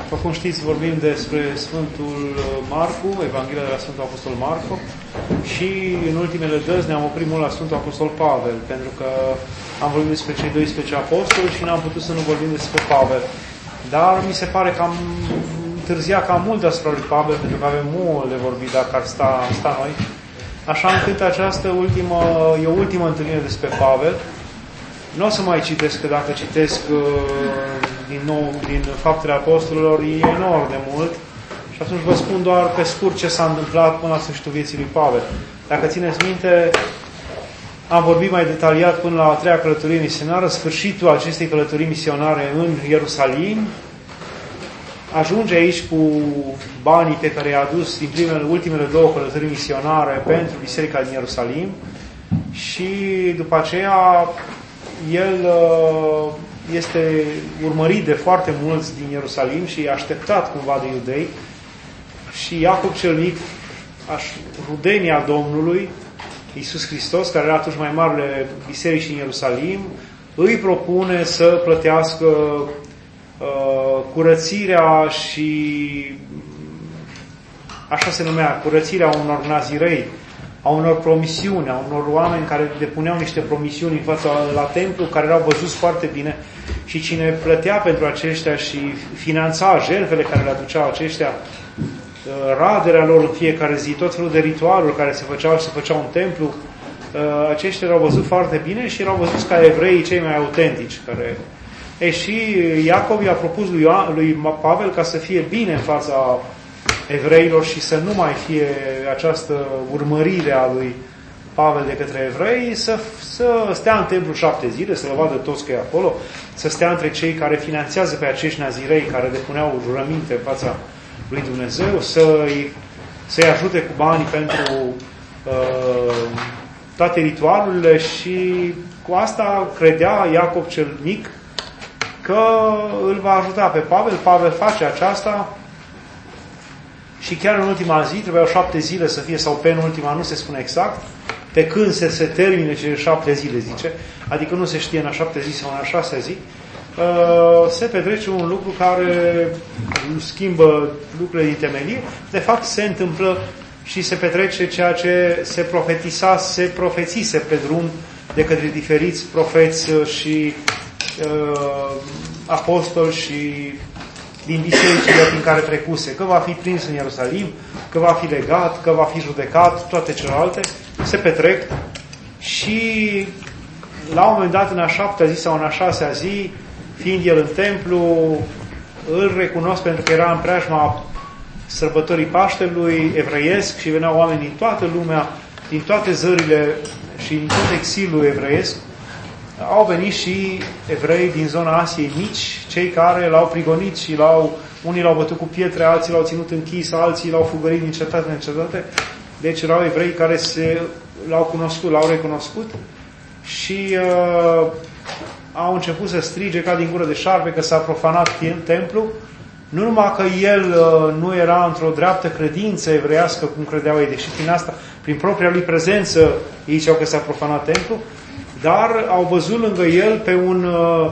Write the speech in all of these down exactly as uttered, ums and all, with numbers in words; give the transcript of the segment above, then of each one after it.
După cum știți, vorbim despre Sfântul Marcu, Evanghelia de la Sfântul Apostol Marcu, și în ultimele dăzi ne-am oprit mult la Sfântul Apostol Pavel, pentru că am vorbit despre cei doisprezece apostoli și n-am putut să nu vorbim despre Pavel. Dar mi se pare că am întârziat cam mult asupra lui Pavel, pentru că avem mult de vorbit dacă ar sta, sta noi. Așa încât această ultimă, e o ultimă întâlnire despre Pavel. Nu o să mai citesc, că dacă citesc din nou din Faptele Apostolilor, e enorm de mult. Și atunci vă spun doar pe scurt ce s-a întâmplat până la sfârșitul vieții lui Pavel. Dacă țineți minte, am vorbit mai detaliat până la a treia călătorie misionară, sfârșitul acestei călătorii misionare în Ierusalim. Ajunge aici cu banii pe care i-a adus din primele, ultimele două călătorii misionare pentru biserica din Ierusalim. Și după aceea el este urmărit de foarte mulți din Ierusalim și e așteptat cumva de iudei. Și Iacob cel Mic, rudenia Domnului Iisus Hristos, care era atunci mai marele biserici în Ierusalim, îi propune să plătească uh, curățirea și, așa se numea, curățirea unor nazirei, a unor promisiuni, a unor oameni care depuneau niște promisiuni în fața la templu, care erau văzuți foarte bine, și cine plătea pentru aceștia și finanța jertfele care le aduceau aceștia, raderea lor în fiecare zi, tot felul de ritualuri care se făceau și se făceau în templu, aceștia erau văzut foarte bine și erau văzuți ca evreii cei mai autentici. Care... E, și Iacob i-a propus lui, Ioan, lui Pavel ca să fie bine în fața evreilor și să nu mai fie această urmărire a lui Pavel de către evrei, să, să stea în templu șapte zile, să le vadă toți că e acolo, să stea între cei care finanțează pe acești nazirei care depuneau jurăminte în fața lui Dumnezeu, să-i, să-i ajute cu banii pentru uh, toate ritualurile. Și cu asta credea Iacob cel Mic că îl va ajuta pe Pavel. Pavel face aceasta și chiar în ultima zi, trebuiau șapte zile să fie, sau penultima, nu se spune exact, pe când se, se termine cele șapte zile, zice, adică nu se știe în a șapte zi sau în a șasea zi, uh, se petrece un lucru care schimbă lucrurile din temelie. De fapt, se întâmplă și se petrece ceea ce se profetisa, se profețise pe drum de către diferiți profeți și uh, apostoli și din bisericile prin care trecuse, că va fi prins în Ierusalim, că va fi legat, că va fi judecat, toate celelalte, se petrec și la un moment dat, în a șaptea zi sau în a șasea zi, fiind el în templu, îl recunosc pentru că era în preajma sărbătorii Paștelui evreiesc și veneau oameni din toată lumea, din toate zările și din tot exilul evreiesc. Au venit și evrei din zona Asiei Mici, cei care l-au prigonit și l-au, unii l-au bătut cu pietre, alții l-au ținut închis, alții l-au fugărit din cetate în cetate. Deci erau evrei care se, l-au cunoscut, l-au recunoscut și uh, au început să strige ca din gură de șarpe că s-a profanat templu. Nu numai că el uh, nu era într-o dreaptă credință evreiască, cum credeau ei, deși prin asta, prin propria lui prezență, ei ziceau că s-a profanat templu, dar au văzut lângă el pe un uh,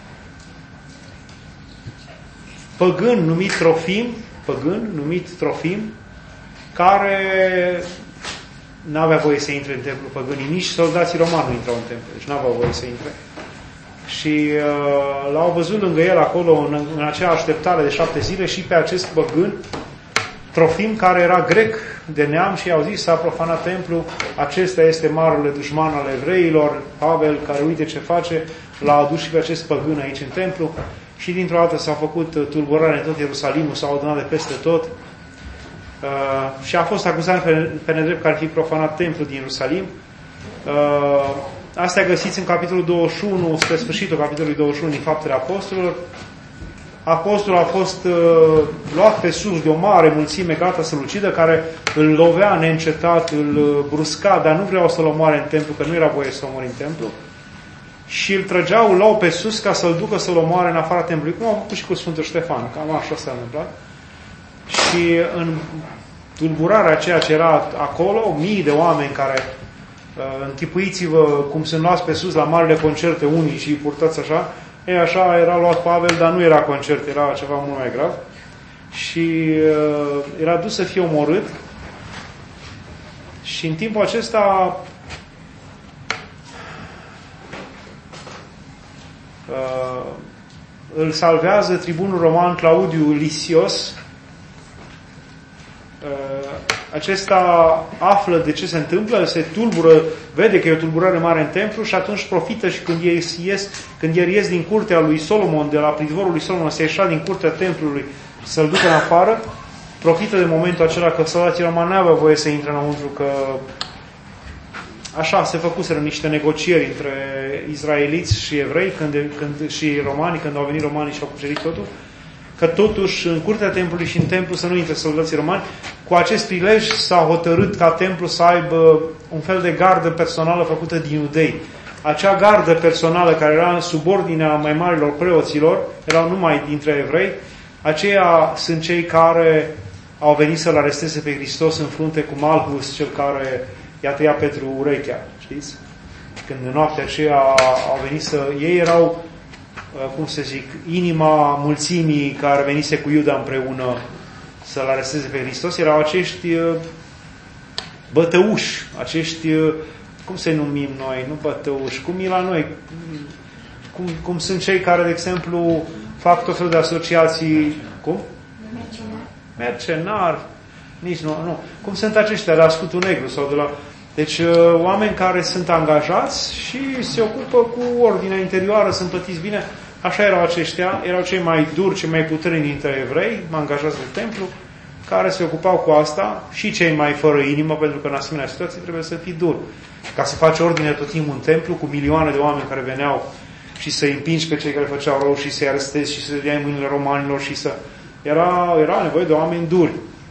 păgân numit Trofim, păgân numit Trofim, care n-avea voie să intre în templu păgânii, nici soldații romani nu intrau în templu, deci n-aveau voie să intre. Și uh, l-au văzut lângă el acolo, în, în acea așteptare de șapte zile, și pe acest păgân Trofim, care era grec de neam, și i-au zis: s-a profanat templu, acesta este marele dușman al evreilor, Pavel, care uite ce face, l-a adus și pe acest păgân aici în templu. Și dintr-o dată s-a făcut tulburare în tot Ierusalimul, s-au adunat de peste tot. Uh, și a fost acuzat pe, pe nedrept că ar fi profanat templul din Ierusalim. Uh, astea găsiți în capitolul douăzeci și unu, spre sfârșitul capitolului douăzeci și unu din Faptele Apostolilor. Apostolul a fost uh, luat pe sus de o mare mulțime gata să-l ucidă, care îl lovea neîncetat, îl brusca, dar nu vreau să-l omoare în templu, că nu era voie să-l omori în templu. Și îl trăgeau, îl luau pe sus ca să-l ducă să-l omoare în afara templului, cum au făcut și cu Sfântul Ștefan, cam așa s-a întâmplat. Și în tulburarea aceea ce era acolo, mii de oameni care, uh, închipuiți-vă cum sunt luați pe sus la marile concerte unii și purtați așa, e așa era luat Pavel, dar nu era concert, era ceva mult mai grav. și uh, era dus să fie omorât. Și în timpul acesta uh, îl salvează tribunul roman Claudiu Lisios. Uh, acesta află de ce se întâmplă, se tulbură, vede că e o tulburare mare în templu și atunci profită și când ies, ies, când el ies din curtea lui Solomon, de la pridvorul lui Solomon, se ieșa din curtea templului să-l ducă în afară, profită de momentul acela că soldații romani nu aveau voie să intre înăuntru, că așa se făcuseră niște negocieri între izraeliți și evrei când, când, și romani, când au venit romanii și au cucerit totul, că totuși în curtea templului și în templu să nu intre soldații romani. Cu acest prilej s-a hotărât ca templu să aibă un fel de gardă personală făcută din iudei. Acea gardă personală care era în subordinea mai marilor preoților, erau numai dintre evrei, aceia sunt cei care au venit să-L aresteze pe Hristos în frunte cu Malchus, cel care i-a tăiat Petru urechea, știți? Când în noaptea aceea au venit să... Ei erau, cum să zic, inima mulțimii care venise cu Iuda împreună să-L aresteze pe Hristos, erau acești bătăuși, acești, cum să-i numim noi, nu bătăuși, cum e la noi, cum, cum sunt cei care, de exemplu, fac tot felul de asociații, cum? Mercenar. Mercenar, nici nu, nu. Cum sunt aceștia de la Scutul Negru sau de la... Deci, oameni care sunt angajați și se ocupă cu ordinea interioară, sunt plătiți bine. Așa erau aceștia, erau cei mai duri, cei mai puternici dintre evrei, angajați de templu, care se ocupau cu asta, și cei mai fără inimă, pentru că în asemenea situații trebuie să fii dur. Ca să faci ordine tot timpul în templu, cu milioane de oameni care veneau și să împingi pe cei care făceau rău și să-i arestezi și să-i dai mâinile romanilor și să... Era, era nevoie de oameni duri.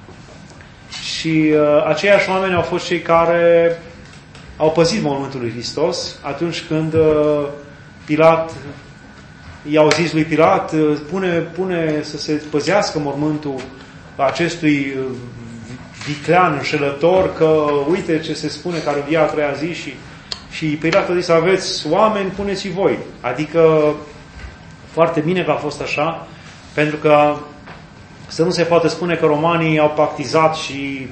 Și uh, aceiași oameni au fost cei care au păzit mormântul lui Hristos atunci când uh, Pilat i-au zis lui Pilat, uh, pune, pune să se păzească mormântul acestui uh, viclean înșelător, că uite ce se spune că ar învia a treia zi și, și Pilat a zis, aveți oameni, puneți-i voi. Adică foarte bine că a fost așa, pentru că să nu se poate spune că romanii au pactizat și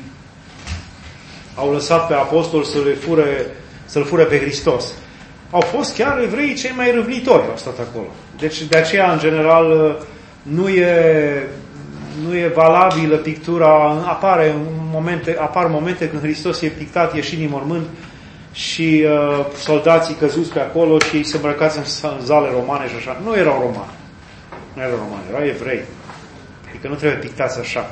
au lăsat pe apostol să le fure, să-L fure pe Hristos. Au fost chiar evreii cei mai râvnitori, au stat acolo. Deci de aceea, în general, nu e, nu e valabilă pictura. Apare momente, apar momente când Hristos e pictat ieșind din mormânt și uh, soldații căzuți pe acolo și ei se îmbrăcați în zale romane și așa. Nu erau romani. Nu erau romani, erau evrei. Adică nu trebuie pictați așa.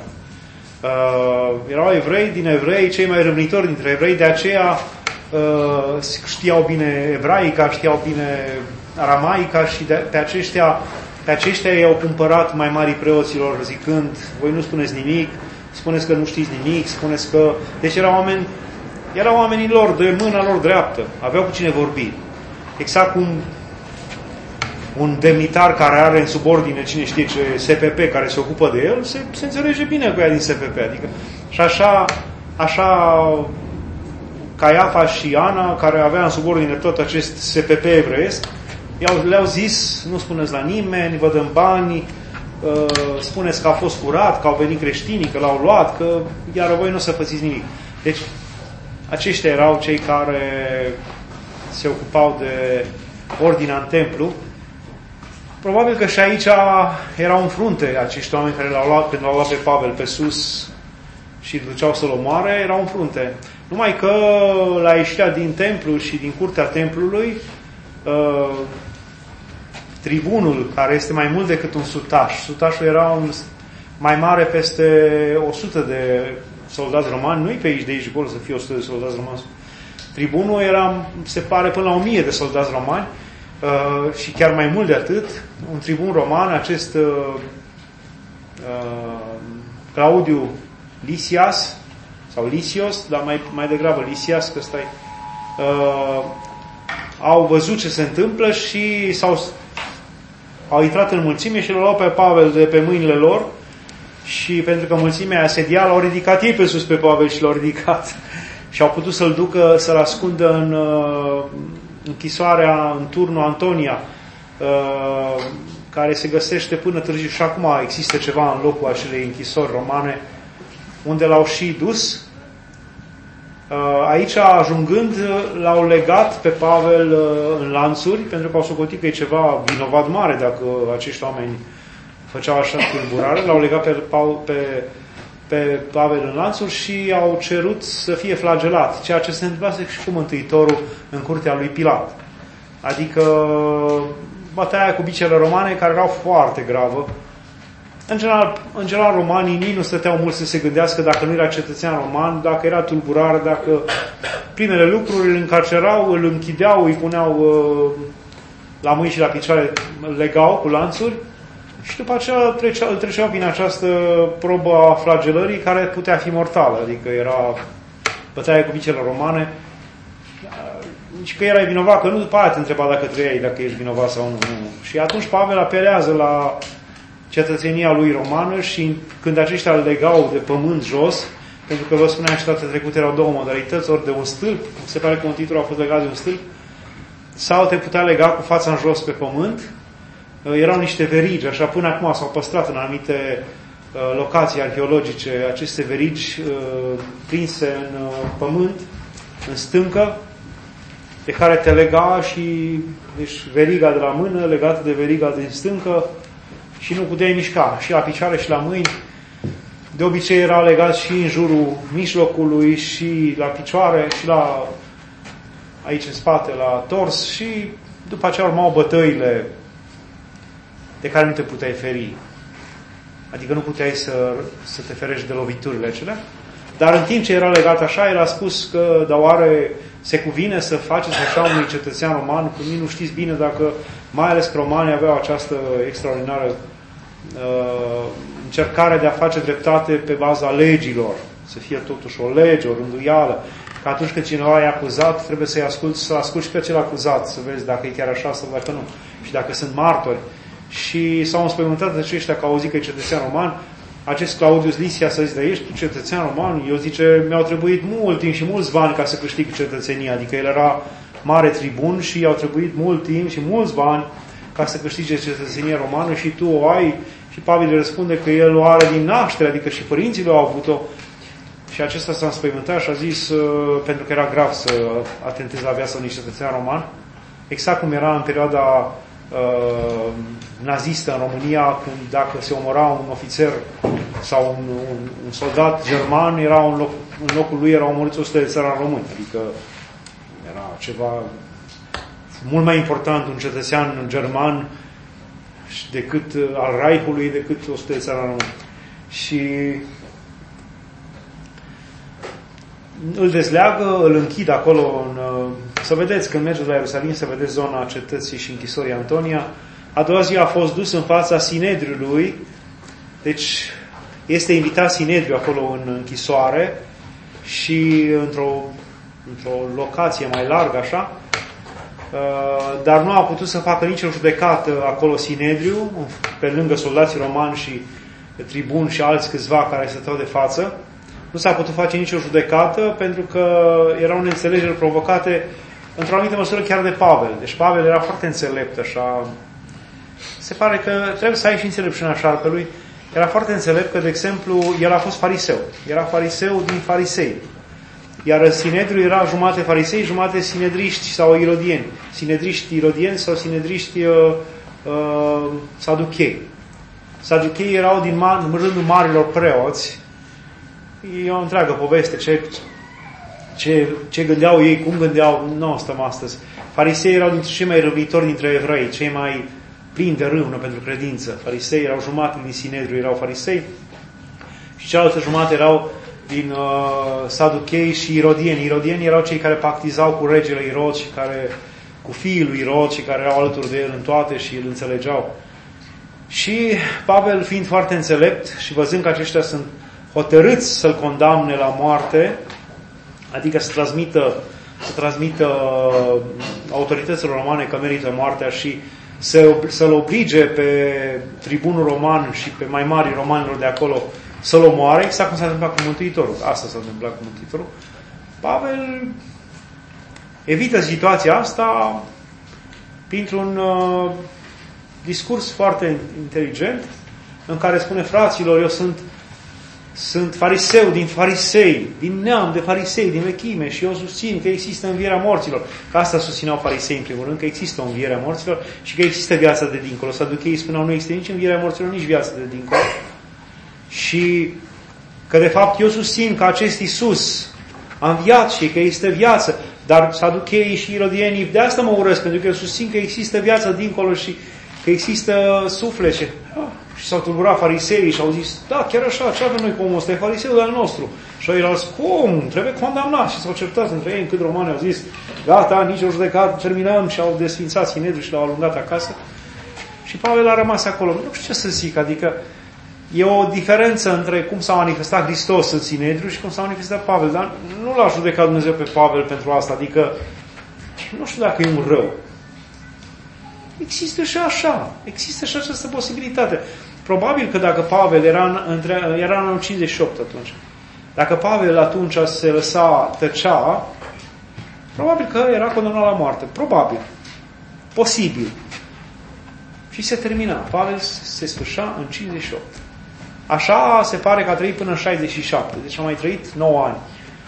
Uh, erau evrei din evrei, cei mai râvnitori dintre evrei, de aceea uh, știau bine ebraica, știau bine aramaica și de, pe aceștia pe aceștia i-au cumpărat mai mari preoților zicând, voi nu spuneți nimic, spuneți că nu știți nimic, spuneți că... Deci erau oameni, erau oamenii lor, de mâna lor dreaptă, aveau cu cine vorbi. Exact cum un demnitar care are în subordine, cine știe ce, S P P, care se ocupă de el, se, se înțelege bine cu ea din S P P. Adică, și așa, așa Caiafa și Ana, care avea în subordine tot acest S P P evreiesc, le-au zis, nu spuneți la nimeni, vă dăm bani, spuneți că a fost curat, că au venit creștinii, că l-au luat, că iar voi nu o să pățiți nimic. Deci, aceștia erau cei care se ocupau de ordinea în templu. Probabil că și aici erau în frunte acești oameni care l-au luat, când l-au luat pe Pavel pe sus și îl duceau să-l omoare, erau în frunte. Numai că la ieșirea din templu și din curtea templului, uh, tribunul, care este mai mult decât un sutaș, sutașul era un mai mare peste o sută de soldați romani, nu-i pe aici de aici gol să fie o sută de soldați romani. Tribunul era, se pare, până la o mie de soldați romani, Uh, și chiar mai mult de atât, un tribun roman, acest uh, uh, Claudiu Lisias, sau Lisios, dar mai, mai degrabă Lisias, că stai, uh, au văzut ce se întâmplă și s-au, au intrat în mulțime și l-au luat pe Pavel de pe mâinile lor și pentru că mulțimea asedia, l-au ridicat ei pe sus pe Pavel și l-au ridicat și au putut să-l ducă, să-l ascundă în... Uh, închisoarea în turnul Antonia. care se găsește până târziu și acum există ceva în locul acelei închisori romane, unde l-au și dus. Aici, ajungând, l-au legat pe Pavel în lanțuri, pentru că au socotit că e ceva vinovat mare dacă acești oameni făceau așa tulburare. L-au legat pe, pe, pe Pavel în lanțuri și au cerut să fie flagelat, ceea ce se întâmplase și cu Mântuitorul în curtea lui Pilat. Adică bătaia cu bicele romane, care erau foarte gravă. În general, în general, romanii nici nu stăteau mult să se gândească dacă nu era cetățean roman, dacă era tulburare, dacă primele lucruri îl încarcerau, îl închideau, îi puneau uh, la mâini și la picioare, îl legau cu lanțuri și după aceea trecea, îl treceau prin această probă a flagelării care putea fi mortală, adică era bătaia cu bicele romane. Și că erai vinovat, că nu după aia te întreba dacă trăiai, dacă ești vinovat sau nu. nu. Și atunci Pavel apelează la cetățenia lui romană și când aceștia îl legau de pământ jos, pentru că vă spuneam și data trecută erau două modalități, ori de un stâlp, se pare că un titlu a fost legat de un stâlp, sau te putea lega cu fața în jos pe pământ. Erau niște verigi, așa până acum s-au păstrat în anumite uh, locații arheologice aceste verigi uh, prinse în uh, pământ, în stâncă, de care te lega și deci veriga de la mână legată de veriga din stâncă și nu puteai mișca, și la picioare și la mâini. De obicei era legat și în jurul mijlocului și la picioare și la aici în spate, la tors, și după aceea urmau bătăile de care nu te puteai feri. Adică nu puteai să, să te ferești de loviturile acelea. Dar în timp ce era legat așa, el a spus că, dar oare se cuvine să faceți așa unui cetățean roman, cum nu știți bine dacă, mai ales că romanii aveau această extraordinară uh, încercare de a face dreptate pe baza legilor, să fie totuși o lege, o rânduială, că atunci când cineva e acuzat, trebuie să-i asculți, să asculți pe cel acuzat, să vezi dacă e chiar așa sau dacă nu, și dacă sunt martori. Și s-au înspăimântat aceștia că au zis că e cetățean roman. Acest Claudius Lisias să zice, ești cetățean roman? Eu zice, mi-au trebuit mult timp și mulți bani ca să câștig cetățenia. Adică el era mare tribun și i-au trebuit mult timp și mulți bani ca să câștige cetățenia romană și tu o ai. Și Pavel răspunde că el o are din naștere, adică și părinții l-au avut-o. Și acesta s-a înspăimântat și a zis, pentru că era grav să atenteze la viața unui cetățean roman, exact cum era în perioada uh, nazistă în România, când dacă se omora un ofițer sau un, un, un soldat german, era un loc, în locul lui erau omorâți o sută de țărani români. Adică era ceva mult mai important un cetățean german decât al Reichului, decât o sută de țărani români. Și îl dezleagă, îl închid acolo în, să vedeți, când mergeți la Ierusalim, să vedeți zona cetății și închisorii Antonia. A doua zi a fost dus în fața Sinedriului, deci este invitat Sinedriu acolo în închisoare și într-o, într-o locație mai largă așa, dar nu a putut să facă nicio judecată acolo Sinedriu, pe lângă soldații romani și tribuni și alți câțiva care stăteau de față. Nu s-a putut face nicio judecată pentru că erau neînțelegeri provocate într-o anumită măsură chiar de Pavel. Deci Pavel era foarte înțelept, așa. Se pare că trebuie să ai și înțelepciunea șarpelui. Era foarte înțelept că, de exemplu, el a fost fariseu. Era fariseu din farisei. Iar Sinedriul era jumate farisei, jumate sinedriști sau irodieni. Sinedriști irodieni sau sinedriști uh, uh, saduchei. Saduchei erau din ma- în rândul marilor preoți. E o întreagă poveste, ce, ce, ce gândeau ei, cum gândeau, nu stăm astăzi. Farisei erau dintre cei mai răvitori dintre evrei, cei mai plini de râvnă pentru credință. Farisei erau jumate din Sinedriu, erau farisei, și cealaltă jumate erau din uh, saduchei și irodieni. Irodieni erau cei care pactizau cu regele Irod și care, cu fiul lui Irod, și care erau alături de el în toate și îl înțelegeau. Și Pavel, fiind foarte înțelept și văzând că aceștia sunt hotărâți să-l condamne la moarte, adică să transmită, să transmită autorităților romane că merită moartea și să, să-l oblige pe tribunul roman și pe mai mari romanilor de acolo să-l omoare, exact cum s-a întâmplat cu Mântuitorul. Asta s-a întâmplat cu Mântuitorul. Pavel evită situația asta printr-un, discurs foarte inteligent în care spune, fraților, eu sunt, sunt fariseu din farisei, din neam de farisei, din vechime și eu susțin că există învierea morților. Că asta susțineau farisei în primul rând, că există o înviere a morților și că există viața de dincolo. Saducheii spuneau, nu există nici învierea morților, nici viața de dincolo. Și că de fapt eu susțin că acest Iisus a înviat și că există viață, dar saducheii și irodienii de asta mă urăsc, pentru că eu susțin că există viață dincolo și că există suflete. Ah, și s-au tulburat fariseii și au zis, da, chiar așa, ce avem noi cu omul ăsta? E fariseul al nostru. Și ei au zis, cum? Trebuie condamnat. Și s-au certat între ei, încât romanii au zis, gata, nici o judecată, terminăm, și au desfințat Sinedriul și l-au alungat acasă. Și Pavel a rămas acolo. Nu știu ce să zic, adică e o diferență între cum s-a manifestat Hristos în Sinedriu și cum s-a manifestat Pavel, dar nu l-a judecat Dumnezeu pe Pavel pentru asta, adică nu știu dacă e un rău. Există și așa, există și această posibilitate. Probabil că dacă Pavel era în, între, era în anul cincizeci și opt atunci, dacă Pavel atunci se lăsa, tăcea, probabil că era condamnat la moarte. Probabil. Posibil. Și se termina. Pavel se sfârșea în cincizeci și opt. Așa se pare că a trăit până în șaizeci și șapte. Deci a mai trăit nouă ani.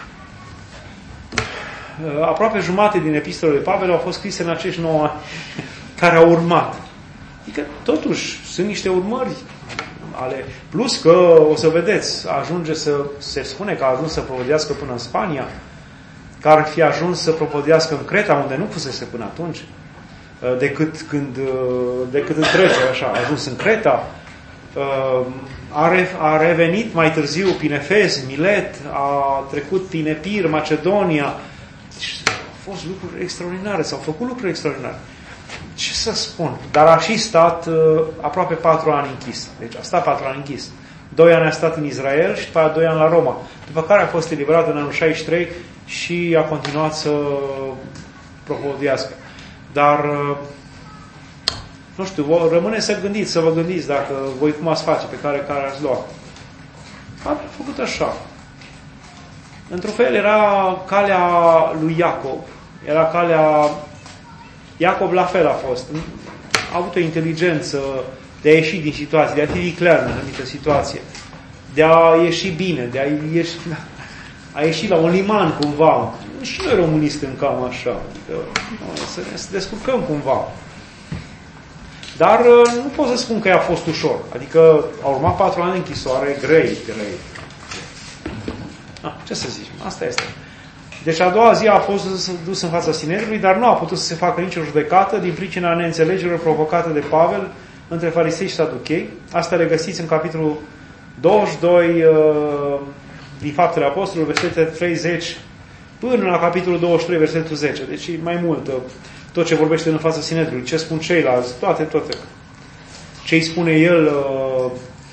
Aproape jumate din epistolele Pavel au fost scrise în acești nouă ani care au urmat. Adică, totuși, sunt niște urmări ale... Plus că, o să vedeți, ajunge să... Se spune că a ajuns să propovădească până în Spania, că ar fi ajuns să propovădească în Creta, unde nu fusese până atunci, decât când... decât în trecere, așa. A ajuns în Creta, a, re, a revenit mai târziu prin Efes, Milet, a trecut prin Epir, Macedonia. Deci, au fost lucruri extraordinare, s-au făcut lucruri extraordinare. Ce să spun? Dar a și stat uh, aproape patru ani închis. Deci a stat patru ani închis. Doi ani a stat în Israel și după aia doi ani la Roma. După care a fost eliberat în anul șaizeci și trei și a continuat să propovăduiască. Dar, uh, nu știu, rămâne să gândiți, să vă gândiți dacă voi cum ați face, pe care, care ați lua. A făcut așa. Într-un fel era calea lui Iacob. Era calea... Iacob la fel a fost. A avut o inteligență de a ieși din situație, de a fi viclear în anumită situație, de a ieși bine, de a ieși, a ieși la un liman cumva. Și noi românii suntem cam așa. Adică, să ne să descurcăm cumva. Dar nu pot să spun că i-a fost ușor. Adică au urmat patru ani de închisoare, grei, grei. Ah, ce să zici? Asta este. Deci a doua zi a fost dus în fața Sinedriului, dar nu a putut să se facă nicio judecată din pricina neînțelegerilor provocate de Pavel între farisei și saduchei. Asta le găsiți în capitolul douăzeci și doi uh, din Faptele Apostolilor, versetele treizeci până la capitolul douăzeci și trei, versetul zece. Deci mai mult uh, tot ce vorbește în fața Sinedriului, ce spun ceilalți, toate, toate. Ce îi spune el uh,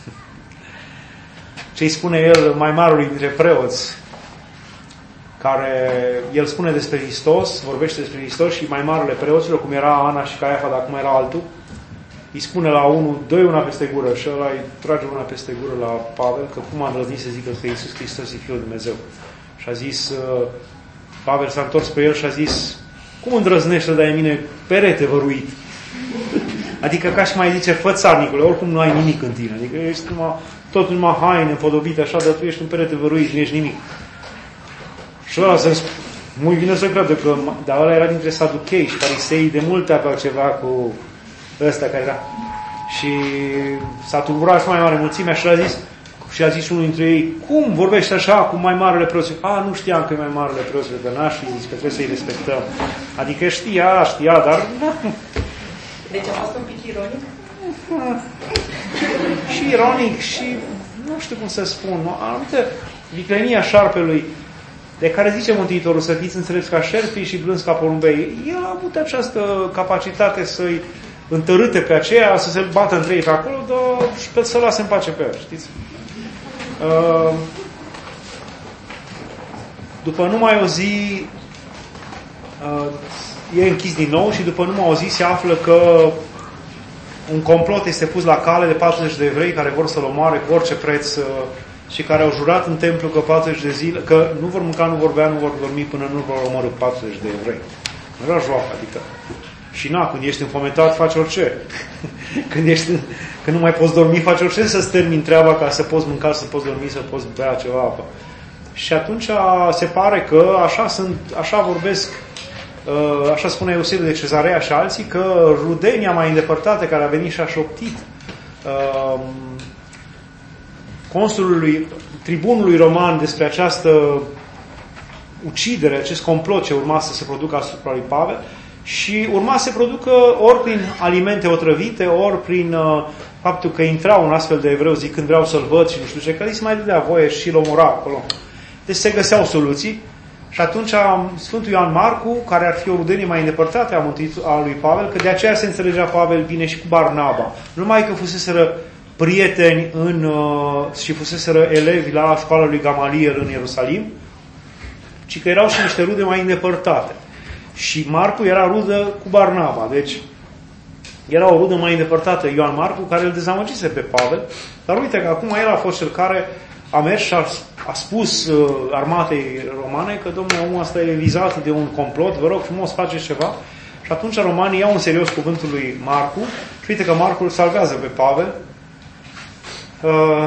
ce îi spune el mai marului dintre preoți, care el spune despre Hristos, vorbește despre Hristos și mai marele preoților, cum era Ana și Caiafa, dar acum era altul, îi spune la unul, dă una peste gură și ăla îi trage una peste gură la Pavel, că cum a îndrăznit să zică că Iisus Hristos e Fiul lui Dumnezeu. Și a zis, Pavel s-a întors pe el și a zis, cum îndrăznești să dai în mine perete văruit? Adică ca și mai zice, fă țarnicule, oricum nu ai nimic în tine. Adică ești numai, tot numai haine împodobite așa, dar tu ești un perete văruit, nu ești nimic. Și ăla se mult vine să crede că, dar ăla era dintre saduchei și farisei, de multe aveau ceva cu ăsta care era. Și s-a tulburat și mai mare mulțimea și a zis, și a zis unul dintre ei, cum vorbești așa cu mai marele preoți? A, nu știam că e mai marele preoți de naș și zici că trebuie să-i respectăm. Adică știa, știa, dar... Deci a fost un pic ironic? Și ironic și, nu știu cum să spun, anumită viclenia șarpelui, de care zice Mântuitorul să fiți înțelepți ca șerpii și blânzi ca porumbei. El a avut această capacitate să-i întărâte pe aceea, să se bată între ei pe acolo, dar și pe să lase în pace pe ea, știți? Uh, după numai o zi uh, e închis din nou și după numai o zi se află că un complot este pus la cale de patruzeci de evrei care vor să-l omoare cu orice preț uh, și care au jurat în templu că patruzeci de zile, că nu vor mânca, nu vor bea, nu vor dormi până nu vor omorî patruzeci de evrei. Nu era joacă, adică Și na, când ești înfometat, faci orice. Când, ești, când nu mai poți dormi, faci orice să-ți termini treaba ca să poți mânca, să poți dormi, să poți bea ceva apă. Și atunci se pare că așa, sunt, așa vorbesc, așa spune Eusebiu de Cezarea și alții, că rudenia mai îndepărtată care a venit și a șoptit consulului, tribunului roman despre această ucidere, acest complot ce urma să se producă asupra lui Pavel, și urma să se producă ori prin alimente otrăvite, ori prin uh, faptul că intrau un astfel de evreu zicând vreau să-l văd și nu știu ce, că îi se mai dădea voie și îl omora acolo. Deci se găseau soluții și atunci Sfântul Ioan Marcu, care ar fi o rudenie mai îndepărtată a, a lui Pavel, că de aceea se înțelegea Pavel bine și cu Barnaba. Nu numai că fuseseră prieteni în, uh, și fuseseră elevi la școala lui Gamaliel în Ierusalim, ci că erau și niște rude mai îndepărtate. Și Marcu era rudă cu Barnaba. Deci era o rudă mai îndepărtată, Ioan Marcu, care îl dezamăgise pe Pavel. Dar uite că acum el a fost cel care a mers și a, a spus uh, armatei romane că, domnule, omul ăsta e vizat de un complot, vă rog frumos, faceți ceva. Și atunci romanii iau în serios cuvântul lui Marcu și uite că Marcu îl salvează pe Pavel. Uh,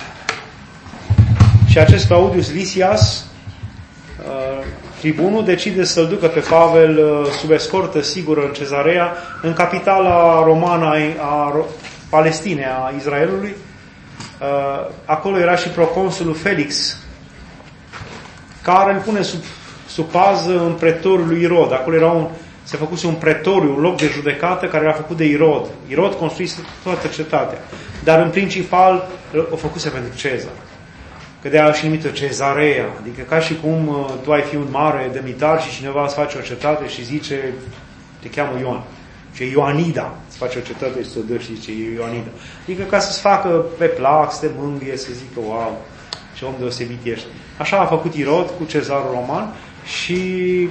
și acest Claudius Lysias, uh, tribunul, decide să-l ducă pe Pavel uh, sub escortă sigură în Cezarea, în capitala romană a, a Palestinei, a Israelului. Uh, acolo era și proconsulul Felix, care îl pune sub, sub pază în pretoriul lui Irod. Acolo era un, se făcuse un pretoriu, un loc de judecată care era făcut de Irod. Irod construise toată cetatea. Dar în principal o făcuse pentru Cezar. Că de-aia și numită Cezarea. Adică ca și cum uh, tu ai fi un mare demnitar și cineva îți face o cetate și zice, te cheamă Ioan. Și Ioanida. Îți face o cetate și să o dă și zice Ioanida. Adică ca să-ți facă pe plac, să te mângâie, să zică, wow, ce om deosebit ești. Așa a făcut Irod cu Cezarul roman și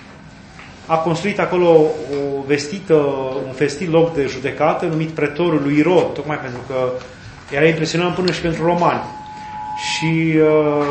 a construit acolo o vestită, un vestit loc de judecată numit pretorul lui Irod, tocmai pentru că era impresionant până și pentru romani. Și uh,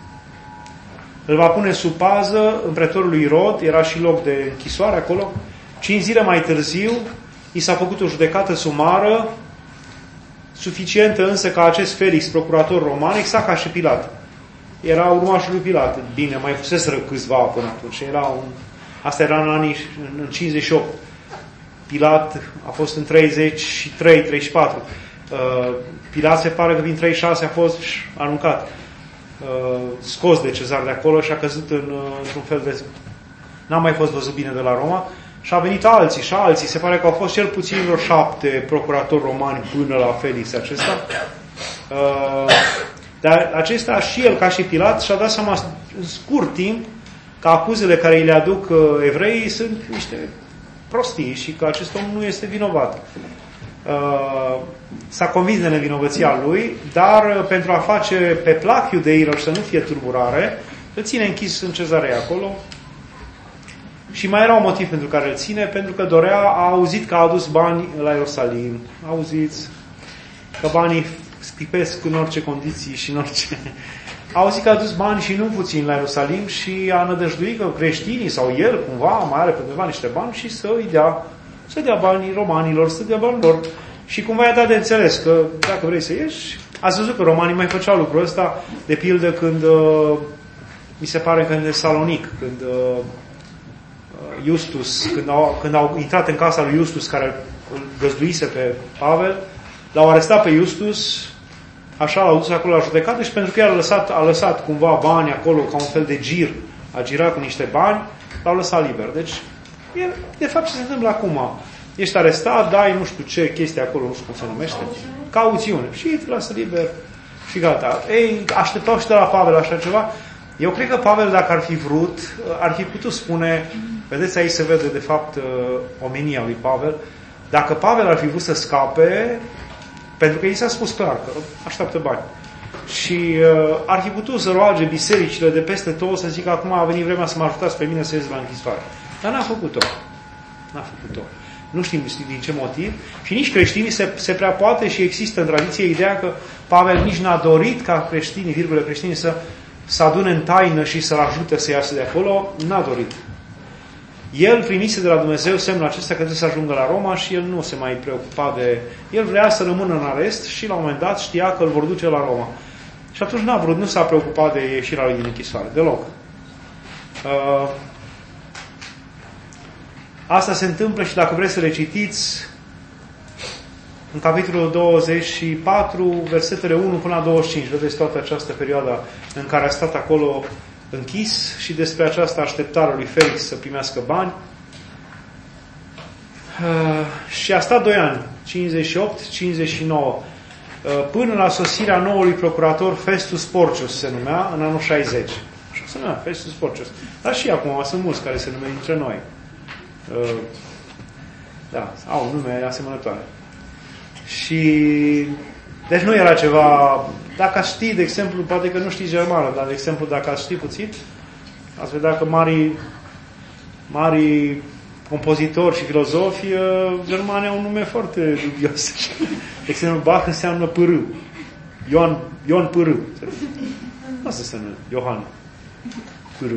îl va pune sub pază în pretorul lui Irod, era și loc de închisoare acolo. Cinci zile mai târziu i s-a făcut o judecată sumară, suficientă însă ca acest Felix, procurator roman, exact ca și Pilat. Era urmașul lui Pilat. Bine, mai fuseseră câțiva până atunci. Era un, asta era în anii în cincizeci și opt. Pilat a fost în treizeci și trei treizeci și patru. Uh, Pilat se pare că din treizeci și șase a fost aruncat, uh, scos de Cezar de acolo și a căzut în, uh, într-un fel de... N-a mai fost văzut bine de la Roma și a venit alții și alții. Se pare că au fost cel puțin vreo șapte procuratori romani până la Felix acesta. Uh, dar acesta și el, ca și Pilat, și-a dat seama în scurt timp că acuzele care îi le aduc uh, evreii sunt niște prostii și că acest om nu este vinovat. Uh, s-a convins de nevinovăția lui, dar uh, pentru a face pe plac iudeilor și să nu fie turburare, îl ține închis în Cezarea acolo. Și mai era un motiv pentru care îl ține, pentru că dorea, a auzit că a adus bani la Ierusalim. Auziți că banii sclipesc în orice condiții și în orice... A auzit că a adus bani și nu puțin la Ierusalim și a nădăjduit că creștinii sau el cumva mai are pe undeva niște bani și să îi dea, să dea banii romanilor, să dea bani lor. Și cumva i-a dat de înțeles că dacă vrei să ieși, ați văzut că romanii mai făceau lucrul ăsta, de pildă când, uh, mi se pare că în Salonic, când uh, Justus, când au, când au intrat în casa lui Justus, care îl găzduise pe Pavel, l-au arestat pe Justus, așa l-au dus acolo la judecată și pentru că el a lăsat, a lăsat cumva bani acolo, ca un fel de gir, a girat cu niște bani, l-au lăsat liber. Deci, e, de fapt, ce se întâmplă acum? Ești arestat, dai nu știu ce chestie acolo, nu știu cum se numește, cauțiune. Și te lasă liber și gata. Ei, așteptau și de la Pavel așa ceva. Eu cred că Pavel, dacă ar fi vrut, ar fi putut spune, vedeți, aici se vede de fapt omenia lui Pavel, dacă Pavel ar fi vrut să scape, pentru că i s-a spus clar că așteaptă bani. Și uh, ar fi putut să roage bisericile de peste tot, să zică acum a venit vremea să mă ajutați pe mine să ies la închisoare. Dar n-a făcut-o. N-a făcut-o. Nu știm din ce motiv. Și nici creștinii se, se prea poate și există în tradiție ideea că Pavel nici n-a dorit ca creștinii, virgulă creștinii, să, să adune în taină și să-l ajute să iasă de acolo. N-a dorit. El primise de la Dumnezeu semnul acesta că trebuie să ajungă la Roma și el nu se mai preocupa de... El vrea să rămână în arest și la un moment dat știa că îl vor duce la Roma. Și atunci n-a vrut, nu s-a preocupat de ieșirea lui din închisoare, deloc. Uh, asta se întâmplă și dacă vreți să le citiți, în capitolul douăzeci și patru, versetele unu până la douăzeci și cinci, vedeți toată această perioadă în care a stat acolo închis și despre această așteptare lui Felix să primească bani. Uh, și a stat doi ani, cincizeci și opt cincizeci și nouă, uh, până la sosirea noului procurator Festus Porcius se numea, în anul șaizeci. Așa se numea, Festus Porcius. Dar și acum sunt mulți care se numesc dintre noi. Uh, da, au nume asemănătoare. Și deci nu era ceva... Dacă ați ști, de exemplu, poate că nu știți germană, dar de exemplu, dacă ați ști puțin, ați vedea că mari, mari compozitori și filozofi germani au un nume foarte dubios. De exemplu, Bach înseamnă pârâu. Ioan, Ioan pârâu. Asta înseamnă Iohan pârâu.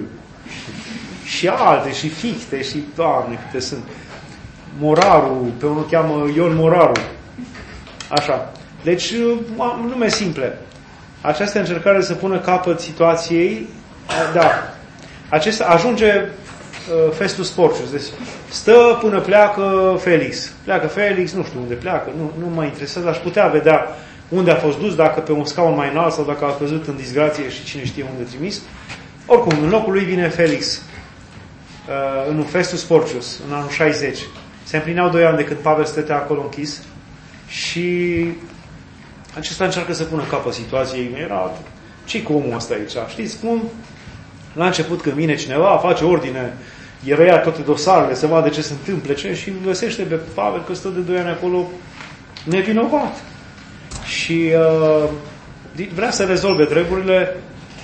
Și alte, și Fichte, și doamne, câte sunt. Moraru, pe unul cheamă Ion Moraru. Așa. Deci, nume simple. Această încercare să pună capăt situației, da. Acesta ajunge uh, Festus Porcius. Deci, stă până pleacă Felix. Pleacă Felix, nu știu unde pleacă, nu, nu mă interesează, aș putea vedea unde a fost dus, dacă pe un scaun mai înalt sau dacă a căzut în disgrație și cine știe unde trimis. Oricum, în locul lui vine Felix, uh, în Festus Porcius, în anul șaizeci. Se împlineau doi ani de când Pavel stătea acolo închis și acesta încearcă să pună capăt situației. Era, ce cu omul ăsta aici? Știți cum? La început când vine cineva, face ordine, el ia toate dosarele, să vadă ce se întâmplă, ce, și găsește pe Pavel că stă de doi ani acolo nevinovat. Și uh, vrea să rezolve treburile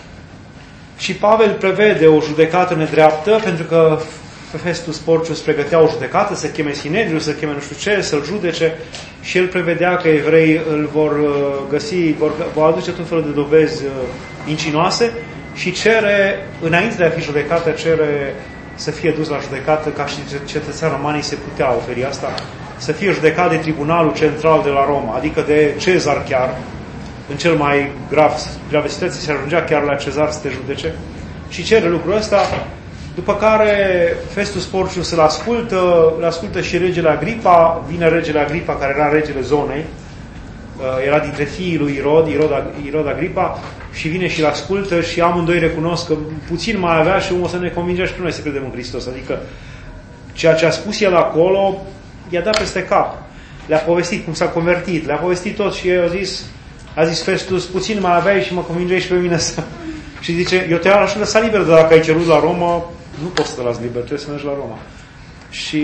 și Pavel prevede o judecată nedreaptă, pentru că Festus Porcius pregătea o judecată, să cheme Sinedriul, să cheme nu știu ce, să-l judece, și el prevedea că evrei îl vor găsi, vor, vor aduce tot felul de dovezi mincinoase și cere, înainte de a fi judecată, cere să fie dus la judecată, ca și cetățeni romanii se putea oferi asta, să fie judecat de Tribunalul Central de la Roma, adică de Cezar chiar, în cel mai grav, grave situații, se ajungea chiar la Cezar să te judece, și cere lucrul ăsta. După care Festus Porcius îl ascultă, îl ascultă și regele Agripa, vine regele Agripa, care era regele zonei, era dintre fiii lui Irod, Irod, Irod Agripa, și vine și îl ascultă și amândoi recunosc că puțin mai avea și o să ne convingea și pe noi să credem în Hristos. Adică ceea ce a spus el acolo i-a dat peste cap. Le-a povestit cum s-a convertit, le-a povestit tot și el a zis, a zis Festus, puțin mai aveai și mă convingeai și pe mine să... Și zice, eu te-aș lăsa liber, dar dacă ai cerut la Roma, nu poți să te las liber, trebuie să mergi la Roma. Și,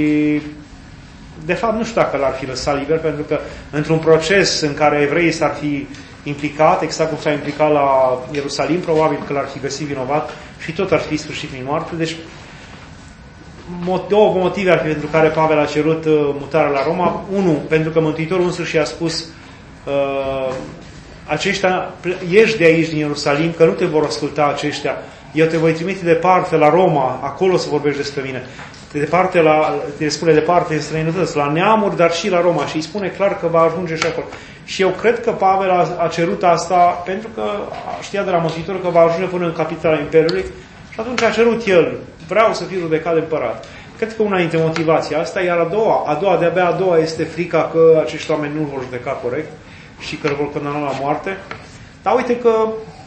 de fapt, nu știu dacă l-ar fi lăsat liber, pentru că într-un proces în care evreii s-ar fi implicat, exact cum s-a implicat la Ierusalim, probabil că l-ar fi găsit vinovat și tot ar fi sfârșit prin moarte. Deci, două motive ar fi pentru care Pavel a cerut mutarea la Roma. Unu, pentru că Mântuitorul însuși i-a spus uh, aceștia, ieși de aici din Ierusalim, că nu te vor asculta aceștia. Eu te voi trimite departe la Roma, acolo să vorbești despre mine. De departe la, te spune departe în străinătăți, la neamuri, dar și la Roma. Și îi spune clar că va ajunge și acolo. Și eu cred că Pavel a, a cerut asta pentru că știa de la Mântuitor că va ajunge până în capitala Imperiului și atunci a cerut el, vreau să fiu judecat de împărat. Cred că una dintre motivații asta, iar a doua, a doua, de-abia a doua este frica că acești oameni nu vor judeca corect și că îl vor condamna la moarte. Dar uite că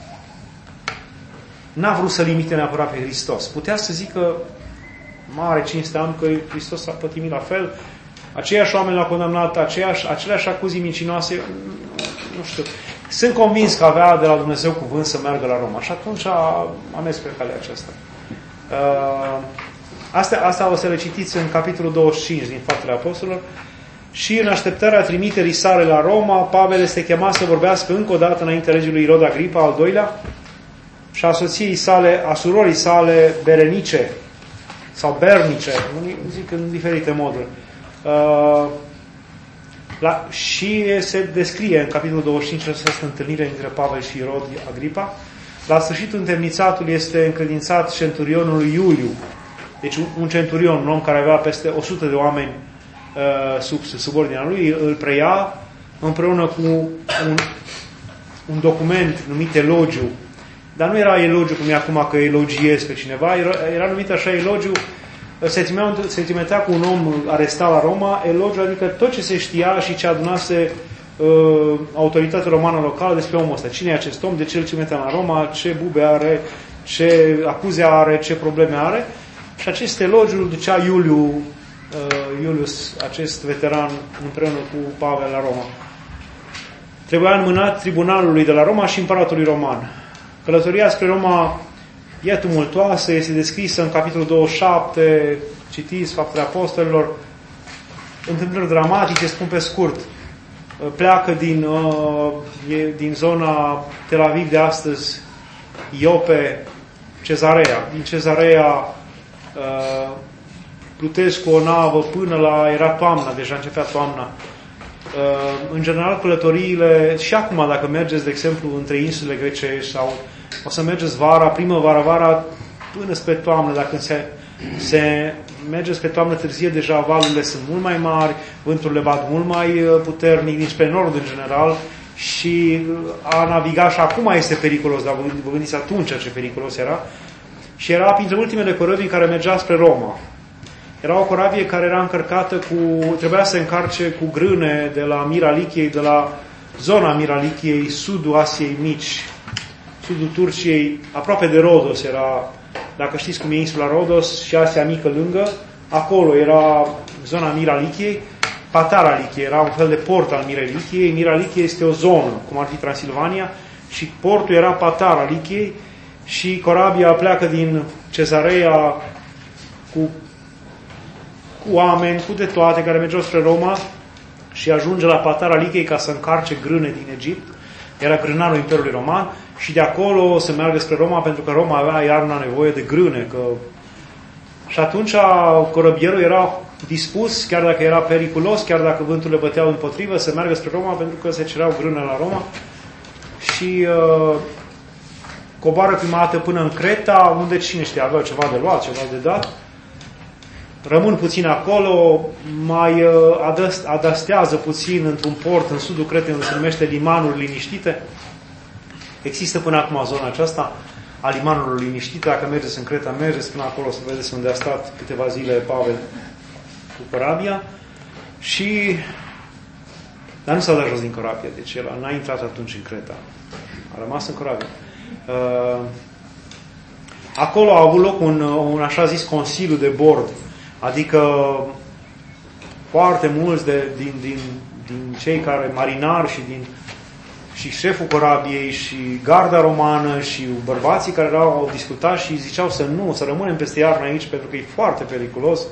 n-a vrut să limite neapărat pe Hristos. Putea să zică, mare cinste am că Hristos a pătimit la fel, aceiași oameni l-au condamnat, aceiași, aceleași acuzii mincinoase, nu știu. Sunt convins că avea de la Dumnezeu cuvânt să meargă la Roma. Și atunci a, a mers pe calea aceasta. Uh, asta, asta o să le citiți în capitolul douăzeci și cinci din Faptele Apostolilor. Și în așteptarea trimiterii sale la Roma, Pavel este chemat să vorbească încă o dată înainte regelui Irod Agripa, al doilea, și a soției sale, a surorii sale, Berenice, sau Bernice, zic în diferite moduri. Uh, la, și se descrie în capitolul douăzeci și cinci această întâlnire dintre Pavel și Irod Agripa. La sfârșitul întemnițatului este încredințat centurionului Iuliu. Deci un, un centurion, un om care avea peste o sută de oameni uh, sub, sub ordinea lui, îl preia împreună cu un, un document numit elogiu. Dar nu era elogiu cum e acum că elogiez pe cineva, era, era numit așa elogiu, sentimentea cu un om arestat la Roma, elogiu, adică tot ce se știa și ce adunase uh, autoritatea romană locală despre omul ăsta. Cine e acest om, de ce îl cimetea la Roma, ce bube are, ce acuze are, ce probleme are. Și acest elogiu îl ducea Iuliu, uh, Iulius, acest veteran, împreună cu Pavel la Roma. Trebuia înmânat tribunalului de la Roma și împăratului roman. Călătoria spre Roma e tumultoasă, este descrisă în capitolul douăzeci și șapte, citiți Faptele Apostolilor, întâmplări dramatice, spun pe scurt. Pleacă din, uh, din zona Tel Aviv de astăzi, Iope, Cezarea. Din Cezarea uh, plutesc cu o navă până la... era toamna, deja începea toamna. Uh, în general, călătoriile, și acum dacă mergeți, de exemplu, între insulele grecești sau o să mergeți vara, primăvara, vara, până spre toamnă, dacă se, se merge spre toamnă târzie, deja valurile sunt mult mai mari, vânturile bat mult mai puternic, dinspre nord în general, și a naviga și acum este periculos, dar vă gândiți atunci ce periculos era. Și era printre ultimele corăbii care mergea spre Roma. Era o corabie care era încărcată cu, trebuia să încarce cu grâne de la Miralichiei, de la zona Miralichiei, sudul Asiei Mici, sudul Turciei, aproape de Rodos era, dacă știți cum e insula Rodos și Asia Mică lângă, acolo era zona Miralichiei, Patara Lichie, era un fel de port al Miralichiei. Miralichie este o zonă, cum ar fi Transilvania, și portul era Patara Lichiei și corabia pleacă din Cezarea cu, cu oameni, cu de toate, care mergeau spre Roma și ajunge la Patara Lichei ca să încarce grâne din Egipt. Era grânarul Imperiului Roman și de acolo se meargă spre Roma, pentru că Roma avea iarna nevoie de grâne. Că... Și atunci corăbierul era dispus, chiar dacă era periculos, chiar dacă vânturile băteau împotrivă, să meargă spre Roma, pentru că se cereau grâne la Roma. Și uh, coboară prima dată până în Creta, unde cine știe, aveau ceva de luat, ceva de dat. Rămân puțin acolo, mai uh, adăst, adastează puțin într-un port în sudul Cretei, unde se numește Limanuri Liniștite. Există până acum zona aceasta a Limanurilor Liniștite. Dacă mergeți în Creta, mergeți până acolo să vedeți unde a stat câteva zile Pavel cu corabia. Și... Dar nu s-a dat jos din corabia, deci el n-a intrat atunci în Creta. A rămas în corabia. Uh, acolo a avut loc un, un așa zis consiliu de bord. Adică foarte mulți de, din, din, din cei care, marinari și din și șeful corabiei și garda romană și bărbații care erau, au discutat și ziceau să nu, să rămânem peste iarnă aici pentru că e foarte periculos.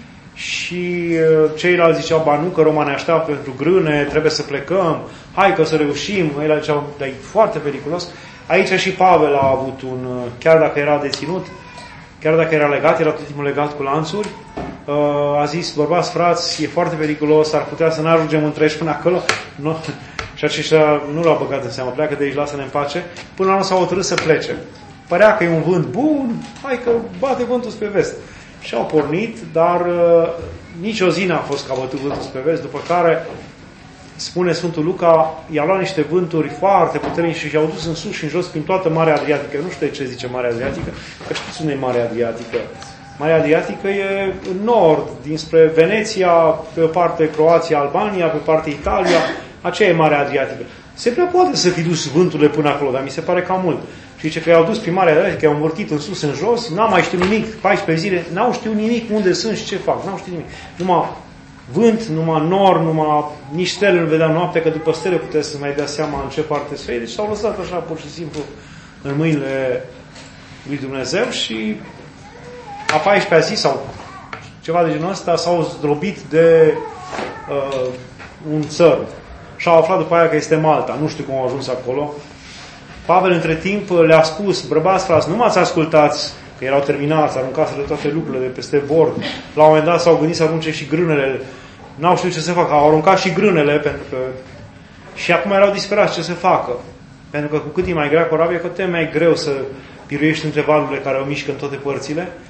Și ceilalți ziceau, ba nu, că Roma ne așteaptă pentru grâne, trebuie să plecăm, hai că o să reușim. Ei ziceau, dar e foarte periculos. Aici și Pavel a avut un, chiar dacă era deținut, chiar dacă era legat, era tot timpul legat cu lanțuri, a zis, bărbați, frați, e foarte periculos, ar putea să n-ajungem întreși până acolo. Nu. Și aceștia nu l-au băgat în seamă, pleacă de aici, lasă-ne în pace. Până la urmă s-au hotărât să plece. Părea că e un vânt bun, hai că bate vântul spre vest. Și au pornit, dar uh, nici o zi n-a fost ca bătut vântul spre vest, după care, spune Sfântul Luca, i-a luat niște vânturi foarte puternice și i-au dus în sus și în jos prin toată Marea Adriatică. Nu știu de ce zice Marea Adriatică, că știți unde e Marea Adriatică. Marea Adriatică e în nord, dinspre Veneția, pe o parte Croația, Albania, pe parte Italia, aceea e Marea Adriatică. Se prea poate să fi dus vânturile până acolo, dar mi se pare cam mult. Și zice că i-au dus prin Marea Adriatică, i-au învârtit în sus, în jos, n-au mai știut nimic, paisprezece zile, n-au știut nimic unde sunt și ce fac, n-au știut nimic. Numai vânt, numai nor, numai nici stele nu vedeau noaptea, că după stele puteți să mai dea seama în ce parte să fie. Deci s-au lăsat așa pur și simplu în mâinile lui Dumnezeu și a paisprezecea zi sau ceva de genul ăsta s-au zdrobit de uh, un țăr. Și au aflat după aia că este Malta. Nu știu cum au ajuns acolo. Pavel între timp le-a spus, bărbați, frați, nu m-ați ascultați, că erau terminați, aruncaseră toate lucrurile de peste bord. La un moment dat s-au gândit să arunce și grânele. N-au știut ce să facă. Au aruncat și grânele pentru că... Și acum erau disperați ce să facă. Pentru că cu cât e mai grea corabia, cu atât e mai greu să piruiești între valurile care o mișcă în toate părțile.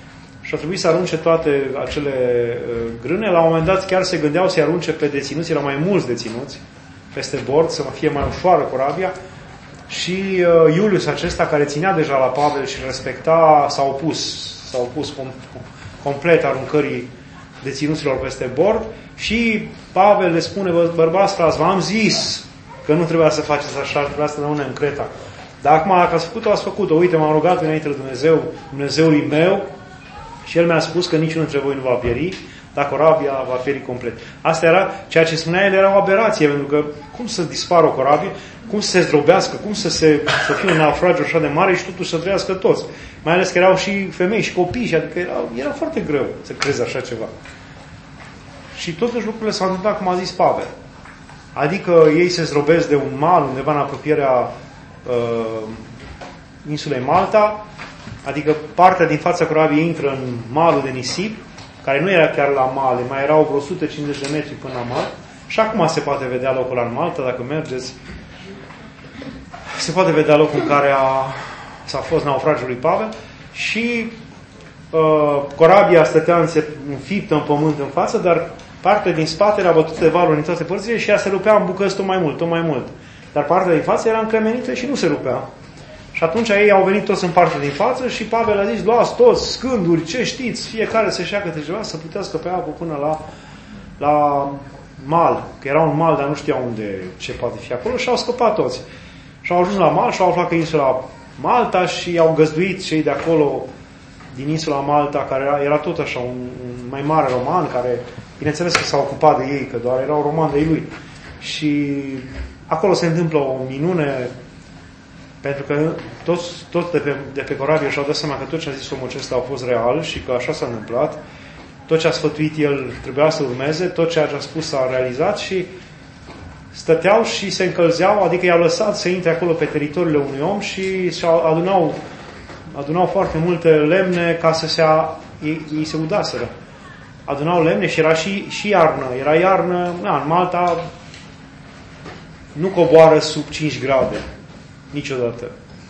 și au trebuit să arunce toate acele grâne. La un moment dat chiar se gândeau să-i arunce pe deținuți, erau mai mulți deținuți peste bord, să fie mai ușoară corabia. Și uh, Iulius acesta, care ținea deja la Pavel și respecta, s-a opus, s-a opus com- complet aruncării deținuților peste bord și Pavel le spune: bă, bărbați frați, v-am zis că nu trebuia să faceți așa, trebuia să rămânem în Creta. Dar acum, dacă ați făcut-o, ați făcut-o. Uite, m-am rugat înainte de Dumnezeu, Dumnezeului meu, și El mi-a spus că niciunul dintre voi nu va pieri, dar corabia va pieri complet. Asta era, ceea ce spunea el era o aberație, pentru că cum să dispară o corabie, cum să se zdrobească, cum să, se, să fie un naufragiu așa de mare și totuși să trăiască toți. Mai ales că erau și femei și copii, și adică era, era foarte greu să crezi așa ceva. Și totuși lucrurile s-au întâmplat cum a zis Pavel. Adică ei se zdrobesc de un mal undeva în apropierea uh, insulei Malta, adică partea din fața corabiei intră în malul de nisip, care nu era chiar la male, mai erau vreo o sută cincizeci de metri până la mal. Și acum se poate vedea locul în Malta, dacă mergeți, se poate vedea locul în care a, s-a fost naufragiul lui Pavel. Și uh, corabia stătea înfiptă în pământ în față, dar partea din spate era bătută de valuri în toate părțile și ea se rupea în bucăți tot mai mult, tot mai mult. Dar partea din față era încremenită și nu se rupea. Și atunci ei au venit toți în partea din față și Pavel a zis: luați toți scânduri, ce știți, fiecare să-și ia câte ceva, să putească pe apă până la, la mal. Că era un mal, dar nu știau unde, ce poate fi acolo, și au scăpat toți. Și au ajuns la mal și au aflat că insula Malta și au găzduit cei de acolo, din insula Malta, care era, era tot așa, un, un mai mare roman, care, bineînțeles că s-a ocupat de ei, că doar erau roman de lui. Și acolo se întâmplă o minune, pentru că toți, toți de pe, de pe corabie și-au dat seama că tot ce a zis omul acesta a fost real și că așa s-a întâmplat. Tot ce a sfătuit el trebuia să urmeze, tot ce a spus s-a realizat și stăteau și se încălzeau, adică i-au lăsat să intre acolo pe teritoriile unui om și adunau, adunau foarte multe lemne ca să se... A, ei, ei se udaseră. Adunau lemne și era și, și iarnă. Era iarnă, na, în Malta nu coboară sub cinci grade. Niciodată.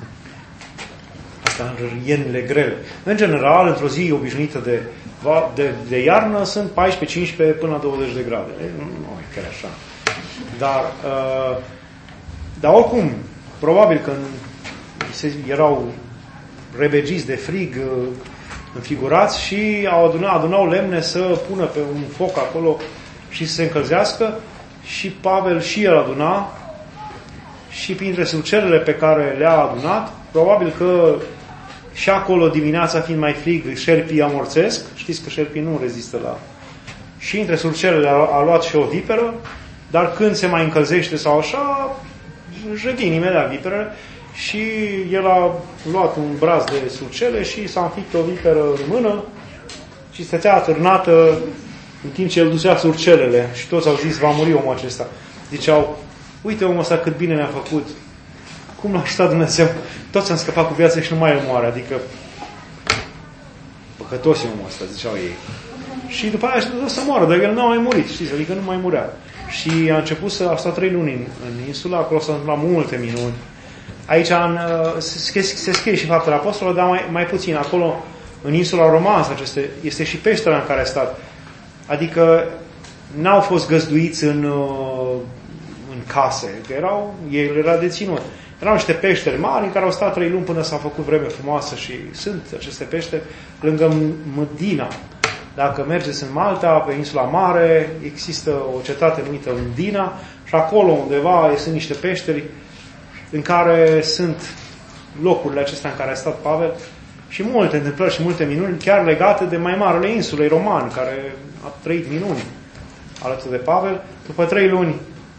Asta în iernile grele. În general, într-o zi obișnuită de, de, de iarnă, sunt paisprezece cincisprezece până la douăzeci de grade. Nu, nu e chiar așa. Dar, uh, dar oricum, probabil că se, erau rebegiți de frig, uh, înfigurați și au adunat, adunau lemne să pună pe un foc acolo și să se încălzească și Pavel și el aduna și printre sucerele pe care le-a adunat, probabil că și acolo dimineața fiind mai frig, șerpii amorțesc, știți că șerpii nu rezistă la... Și între surcelele a, a luat și o viperă, dar când se mai încălzește sau așa, își revin imediat viperele și el a luat un braț de surcele și s-a înfipt o viperă în mână și stătea atârnată în timp ce el ducea surcelele și toți au zis: va muri omul acesta. Ziceau: uite omul ăsta cât bine ne-a făcut, cum l-a ajutat Dumnezeu, toți am scăpat cu viață și nu mai el moare, adică păcătos e omul ăsta, ziceau ei. Și după aia a să moară, dar el nu a mai murit, știți, adică nu mai murea. Și a început să, a stat trei luni în, în insula, acolo s-au întâmplat multe minuni. Aici în, se, se scrie și Faptele Apostolilor, dar mai, mai puțin. Acolo, în insula Romanță, aceste, este și peștera în care a stat. Adică n-au fost găzduiți în, în case, că erau, el era deținut. Erau niște peșteri mari în care au stat trei luni până s-a făcut vreme frumoasă și sunt aceste peșteri lângă Mdina. Dacă mergeți în Malta, pe insula mare, există o cetate numită Mdina și acolo undeva sunt niște peșteri în care sunt locurile acestea în care a stat Pavel și multe întâmplări și multe minuni, chiar legate de mai marele insulei roman, care a trăit minuni alături de Pavel. După trei luni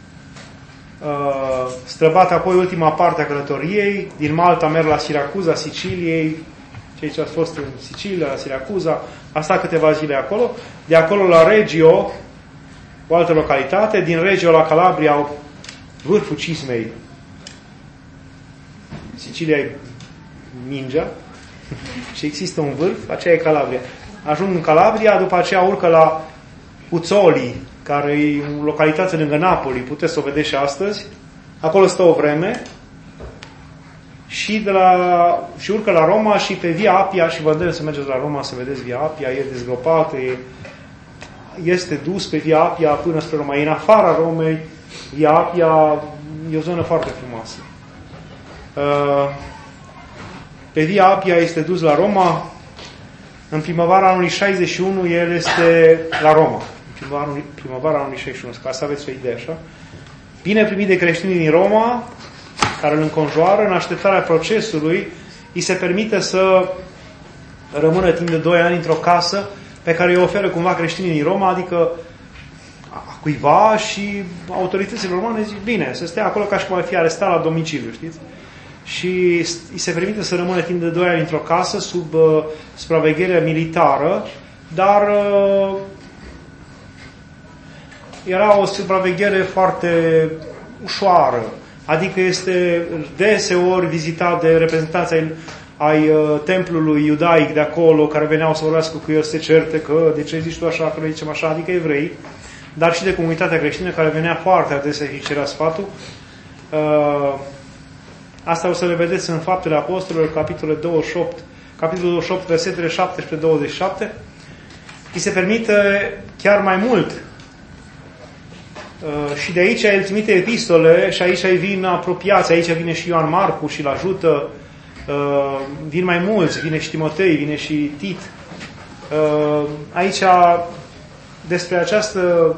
străbate apoi ultima parte a călătoriei, din Malta merg la Siracuza, Siciliei, cei ce au fost în Sicilia, la Siracuza, a stat câteva zile acolo, de acolo la Regio, o altă localitate, din Regio la Calabria, vârful Cismei. Sicilia e Mingea și există un vârf, aceea e Calabria. Ajung în Calabria, după aceea urcă la Puzzoli, care e o localitate lângă Napoli, puteți să o vedeți și astăzi. Acolo stă o vreme și, de la, și urcă la Roma și pe Via Appia, și vă îndemn să mergeți la Roma să vedeți Via Appia, e dezgropată, e, este dus pe Via Appia până spre Roma. E în afara Romei, Via Appia e o zonă foarte frumoasă. Pe Via Appia este dus la Roma. În primăvara anului șaizeci și unu el este la Roma. În primăvara anului, primăvara anului șaizeci și unu, ca să aveți o idee așa. Bine primit de creștinii din Roma, care îl înconjoară, în așteptarea procesului, îi se permite să rămână timp de doi ani într-o casă pe care îi oferă cumva creștinii din Roma, adică a cuiva, și autoritățile romane zic, bine, să stea acolo ca și cum ar fi arestat la domiciliu, știți? Și îi se permite să rămână timp de doi ani într-o casă sub uh, supraveghere militară, dar uh, era o supraveghere foarte ușoară, adică este deseori vizitat de reprezentanții ai, ai uh, templului iudaic de acolo, care veneau să vorbească cu el, să se certe că de ce zici tu așa, că noi zicem așa, adică evrei, dar și de comunitatea creștină care venea foarte adesea și cerea sfatul. Uh, Asta o să le vedeți în Faptele Apostolilor, capitolul douăzeci și opt, capitolul douăzeci și opt, versetele șaptesprezece douăzeci și șapte. Îi se permite chiar mai mult. Uh, și de aici el trimite epistole și aici îi vin apropiați, aici vine și Ioan Marcu și îl ajută. Uh, vin mai mulți, vine și Timotei, vine și Tit. Uh, aici, despre această...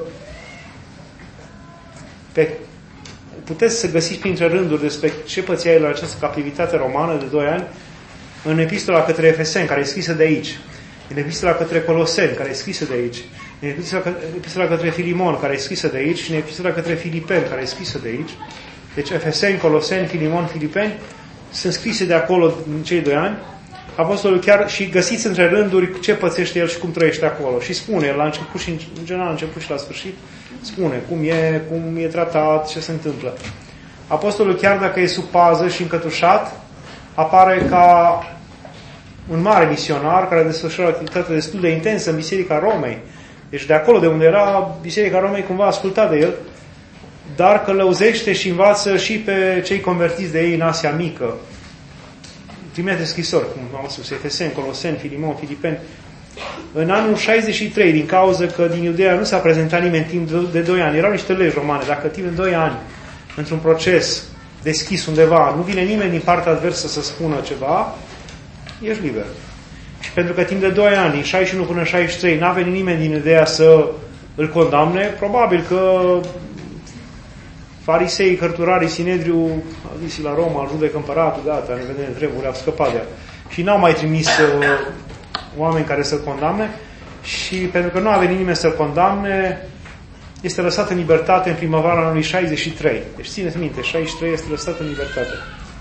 Pe, puteți să găsiți printre rânduri despre ce pățea el la această captivitate romană de doi ani în epistola către Efeseni, care e scrisă de aici, în epistola către Coloseni, care e scrisă de aici, în epistola, epistola către Filimon, care e scrisă de aici, și în epistola către Filipeni, care e scrisă de aici. Deci Efeseni, Coloseni, Filimon, Filipeni sunt scrise de acolo în cei doi ani. Apostolul chiar și găsiți între rânduri ce pățește el și cum trăiește acolo. Și spune, la început și în general, la început și la sfârșit, spune cum e, cum e tratat, ce se întâmplă. Apostolul, chiar dacă e sub pază și încătușat, apare ca un mare misionar care desfășoară o activitate destul de intensă în Biserica Romei. Deci de acolo de unde era, Biserica Romei cumva asculta de el, dar călăuzește și învață și pe cei convertiți de ei în Asia Mică. Trimite scrisori, cum am spus, Efeseni, Coloseni, Filimon, Filipeni. În anul șaizeci și trei, din cauza că din Iudeea nu s-a prezentat nimeni timp de doi ani, erau niște legi romane, dacă timp de doi ani, într-un proces deschis undeva, nu vine nimeni din partea adversă să spună ceva, ești liber. Și pentru că timp de doi ani, în șaizeci și unu până în șaizeci și trei, n-a venit nimeni din Iudeea să îl condamne, probabil că farisei, cărturarii, Sinedriu, au zis la Roma, judecă împăratul, gata, ne vedem treburi, au scăpat de ea. Și n-au mai trimis uh, oameni care să-l condamne, și pentru că nu a venit nimeni să-l condamne, este lăsat în libertate în primăvara anului șaizeci și trei. Deci țineți minte, șaizeci și trei este lăsat în libertate.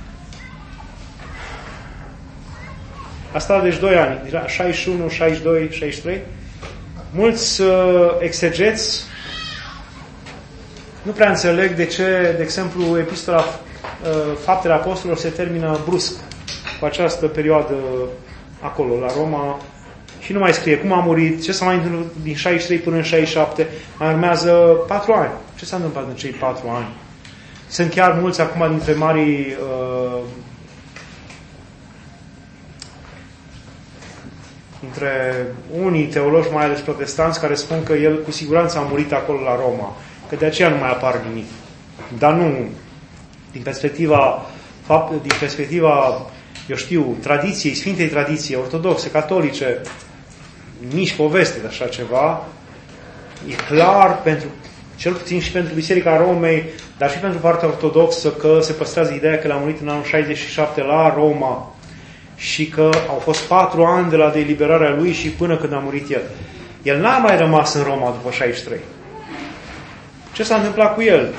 Asta deci doi ani, șaizeci și unu, șaizeci și doi, șaizeci și trei. Mulți uh, exegeți nu prea înțeleg de ce, de exemplu, epistola uh, Faptele Apostolilor se termină brusc cu această perioadă acolo, la Roma, și nu mai scrie cum a murit, ce s-a mai întâmplat din șaizeci și trei până în șaizeci și șapte, mai urmează patru ani. Ce s-a întâmplat în cei patru ani? Sunt chiar mulți acum dintre marii uh, dintre unii teologi, mai ales protestanți, care spun că el cu siguranță a murit acolo la Roma, că de aceea nu mai apar nimic. Dar nu, din perspectiva, din perspectiva, eu știu, tradiției, Sfintei Tradiții, ortodoxe, catolice, nici poveste de așa ceva. E clar, pentru, cel puțin și pentru Biserica Romei, dar și pentru partea ortodoxă, că se păstrează ideea că l-a murit în anul șaizeci și șapte la Roma și că au fost patru ani de la deliberarea lui și până când a murit el. El n-a mai rămas în Roma după șaizeci și trei. Ce s-a întâmplat cu el?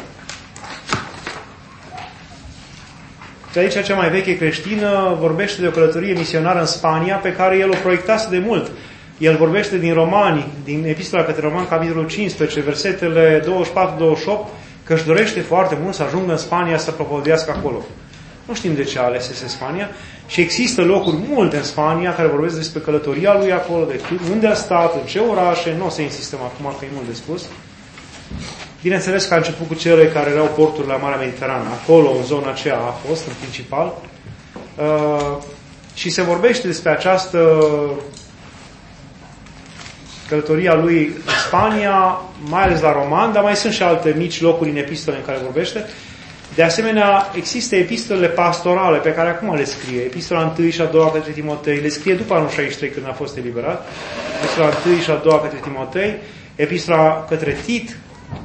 Tradiția cea mai veche creștină vorbește de o călătorie misionară în Spania pe care el o proiectase de mult. El vorbește din Romani, din Epistola către Romani, capitolul cincisprezece, versetele douăzeci și patru douăzeci și opt, că își dorește foarte mult să ajungă în Spania să propovăduiască acolo. Nu știm de ce a ales Spania și există locuri multe în Spania care vorbesc despre călătoria lui acolo, de unde a stat, în ce orașe, nu o să insistăm acum că e mult de spus. Bineînțeles că a început cu cele care erau porturi la Marea Mediterană. Acolo, în zona aceea, a fost, în principal. Uh, și se vorbește despre această călătoria lui în Spania, mai ales la roman, dar mai sunt și alte mici locuri în epistole în care vorbește. De asemenea, există epistolele pastorale pe care acum le scrie. Epistola întâi și a doua către Timotei, le scrie după anul șaizeci și trei când a fost eliberat. Epistola întâi și a doua către Timotei, epistola către Tit,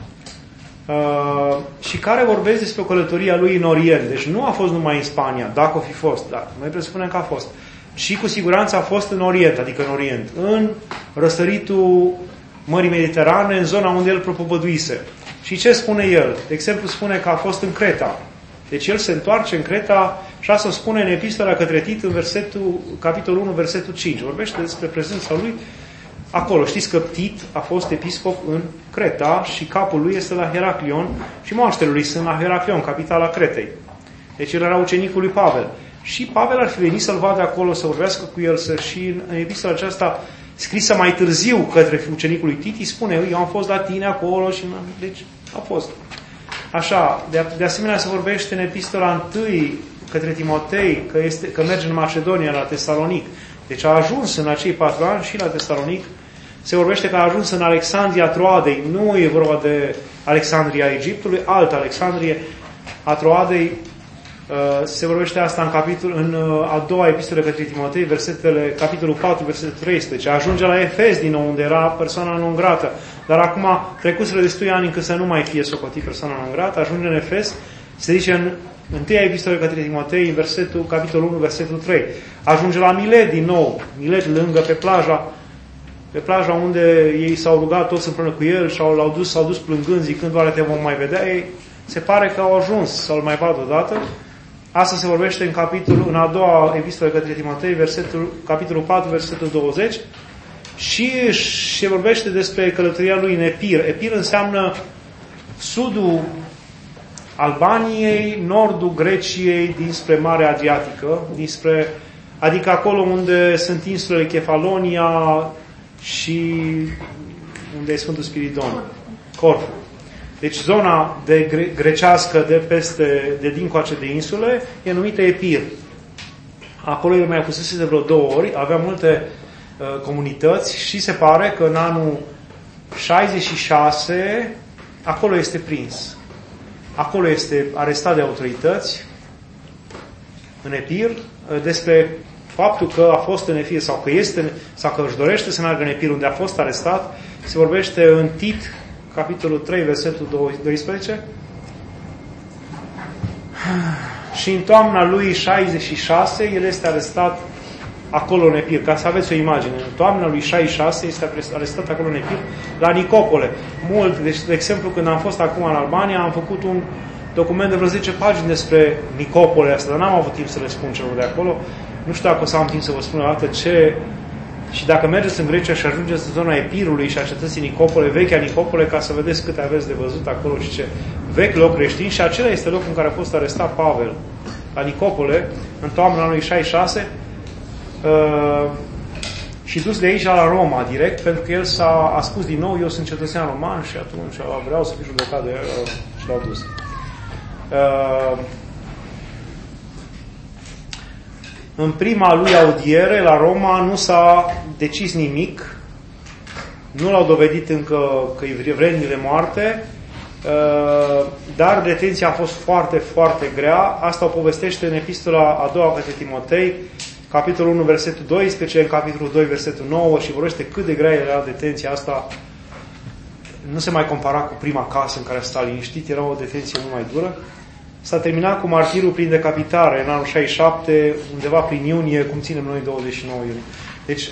uh, și care vorbesc despre călătoria lui în Orient. Deci nu a fost numai în Spania, dacă o fi fost, dar noi presupunem că a fost. Și cu siguranță a fost în Orient, adică în Orient, în răsăritul Mării Mediterane, în zona unde el propovăduise. Și ce spune el? De exemplu, spune că a fost în Creta. Deci el se întoarce în Creta și asta spune în epistola către Tit, în versetul, capitolul unu, versetul cinci. Vorbește despre prezența lui acolo. Știți că Tit a fost episcop în Creta și capul lui este la Heraclion și moaștele lui sunt la Heraclion, capitala Cretei. Deci el era ucenicul lui Pavel. Și Pavel ar fi venit să-l vadă acolo, să vorbească cu el, să și în epistola aceasta scrisă mai târziu către ucenicul lui Tit, îi spune, eu am fost la tine acolo și... Deci a fost. Așa, de, de asemenea se vorbește în epistola întâi către Timotei că, este, că merge în Macedonia, la Tesalonic. Deci a ajuns în acei patru ani și la Tesalonic. Se vorbește că a ajuns în Alexandria Troadei. Nu e vorba de Alexandria Egiptului, altă Alexandrie a Troadei. Se vorbește asta în, capitol, în a doua epistolă către Timotei, versetele, capitolul patru, versetul treisprezece. Ajunge la Efes din nou, unde era persoana non grată. Dar acum, trecuseră destui ani încât să nu mai fie socotit persoana non grată, ajunge în Efes, se zice în întâia epistolă către Timotei, în versetul, capitolul unu, versetul trei. Ajunge la Milet din nou, Milet lângă pe plaja, pe plaja unde ei s-au rugat toți împreună cu el și l-au dus, s-au dus plângând, zicând, oare te vom mai vedea? Ei, se pare că au ajuns să-l mai vadă odată. Asta se vorbește în capitolul, în a doua epistolă către Timotei, versetul, capitolul patru, versetul douăzeci, și se vorbește despre călătoria lui în Epir. Epir înseamnă sudul Albaniei, nordul Greciei, dinspre Marea Adriatică, dinspre, adică acolo unde sunt insulele Kefalonia și unde e Sfântul Spiridon, Corfu. Deci zona de gre- grecească de peste, de dincoace de insule e numită Epir. Acolo el mai fusese de vreo două ori, avea multe uh, comunități și se pare că în anul șaizeci și șase acolo este prins. Acolo este arestat de autorități în Epir, uh, despre faptul că a fost în Epir sau că este sau că își dorește să meargă în Epir unde a fost arestat, se vorbește în Tit, capitolul trei, versetul doisprezece. Și în toamna lui șaizeci și șase, el este arestat acolo în Epir. Ca să aveți o imagine. În toamna lui șaizeci și șase este arestat acolo în Epir, la Nicopole. Mult, deci, de exemplu, când am fost acum în Albania, am făcut un document de vreo zece pagini despre Nicopole asta, dar n-am avut timp să le spun celor de acolo. Nu știu dacă o să am timp să vă spun o dată ce... Și dacă mergeți în Grecia și ajungeți în zona Epirului și a cetății Nicopole, vechea Nicopole, ca să vedeți câte aveți de văzut acolo și ce vechi loc creștin, și acela este locul în care a fost arestat Pavel, la Nicopole, în toamna anului șaizeci și șase, uh, și dus de aici la Roma, direct, pentru că el s-a a spus din nou, eu sunt cetățean roman și atunci vreau să fiu judecat de el și l-au dus. Uh, În prima lui audiere la Roma nu s-a decis nimic, nu l-au dovedit încă că e vrednic de moarte, dar detenția a fost foarte, foarte grea. Asta o povestește în epistola a doua către Timotei, capitolul unu, versetul doisprezece, în capitolul doi, versetul nouă, și vorbește cât de grea era detenția asta. Nu se mai compara cu prima casă în care a stat liniștit, era o detenție mult mai dură. S-a terminat cu martirul prin decapitare în anul șaizeci și șapte, undeva prin iunie, cum ținem noi douăzeci și nouă iunie. Deci,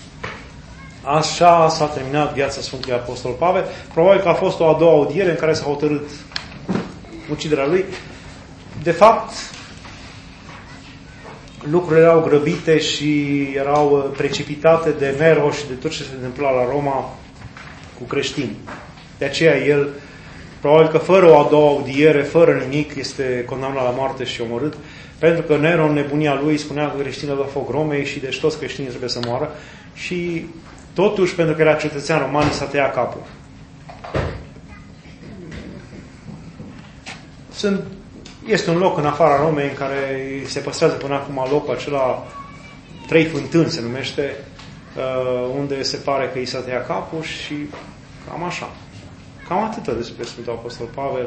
așa s-a terminat viața Sfântului Apostol Pavel. Probabil că a fost o a doua audiere în care s-a hotărât uciderea lui. De fapt, lucrurile erau grăbite și erau precipitate de Nero și de tot ce se întâmpla la Roma cu creștini. De aceea el, probabil că fără o a doua audiere, fără nimic, este condamnat la moarte și omorât, pentru că Nero, în nebunia lui, spunea că creștinii dau foc Romei și deci toți creștinii trebuie să moară, și totuși, pentru că era cetățean roman, s-a tăiat capul. Sunt, este un loc în afara Romei în care se păstrează până acum locul acela, Trei Fântâni se numește, unde se pare că i s-a tăiat capul și cam așa. Cam atât despre Sfântul Apostol Pavel.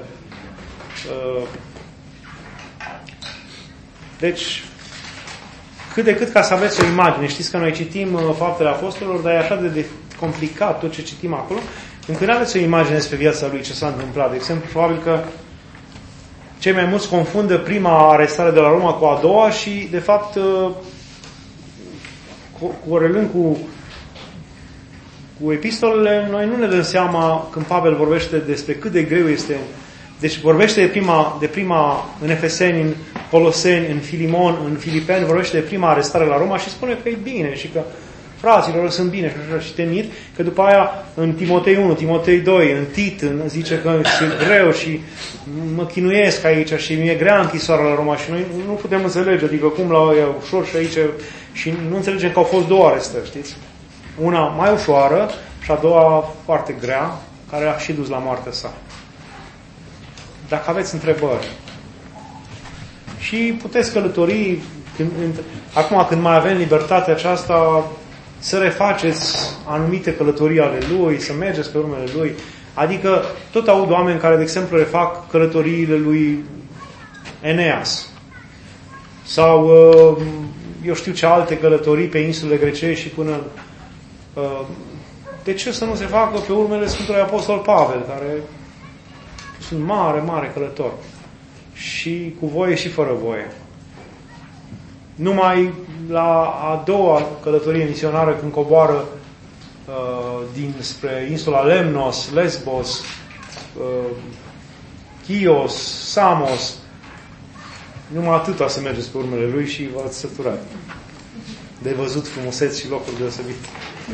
Deci, cât de cât ca să aveți o imagine. Știți că noi citim Faptele Apostolilor, dar e așa de complicat tot ce citim acolo, încât nu aveți o imagine despre viața lui, ce s-a întâmplat. De exemplu, probabil că cei mai mulți confundă prima arestare de la Roma cu a doua și, de fapt, corelând cu, cu epistolele, noi nu ne dăm seama când Pavel vorbește despre cât de greu este. Deci vorbește de prima, de prima în Efeseni, în Coloseni, în Filimon, în Filipeni, vorbește de prima arestare la Roma și spune că e bine și că fraților sunt bine și așa, și te mir, că după aia în Timotei unu, Timotei doi, în Tit, în, zice că e greu și mă chinuiesc aici și mi-e grea închisoarea la Roma și noi nu putem înțelege, adică cum la e ușor și aici și nu înțelegem că au fost două arestări, știți? Una mai ușoară și a doua foarte grea, care a și dus la moartea sa. Dacă aveți întrebări și puteți călători când, acum când mai avem libertatea aceasta să refaceți anumite călătorii ale lui, să mergeți pe urmele lui. Adică tot aud oameni care, de exemplu, refac călătoriile lui Eneas sau eu știu ce alte călătorii pe insulele grecești și până de ce să nu se facă pe urmele Sfântului Apostol Pavel, care sunt mare, mare călător. Și cu voie și fără voie. Numai la a doua călătorie misionară, când coboară uh, dinspre insula Lemnos, Lesbos, uh, Chios, Samos, numai atâta să mergeți pe urmele lui și v-ați săturat de văzut frumuseți și locuri deosebite.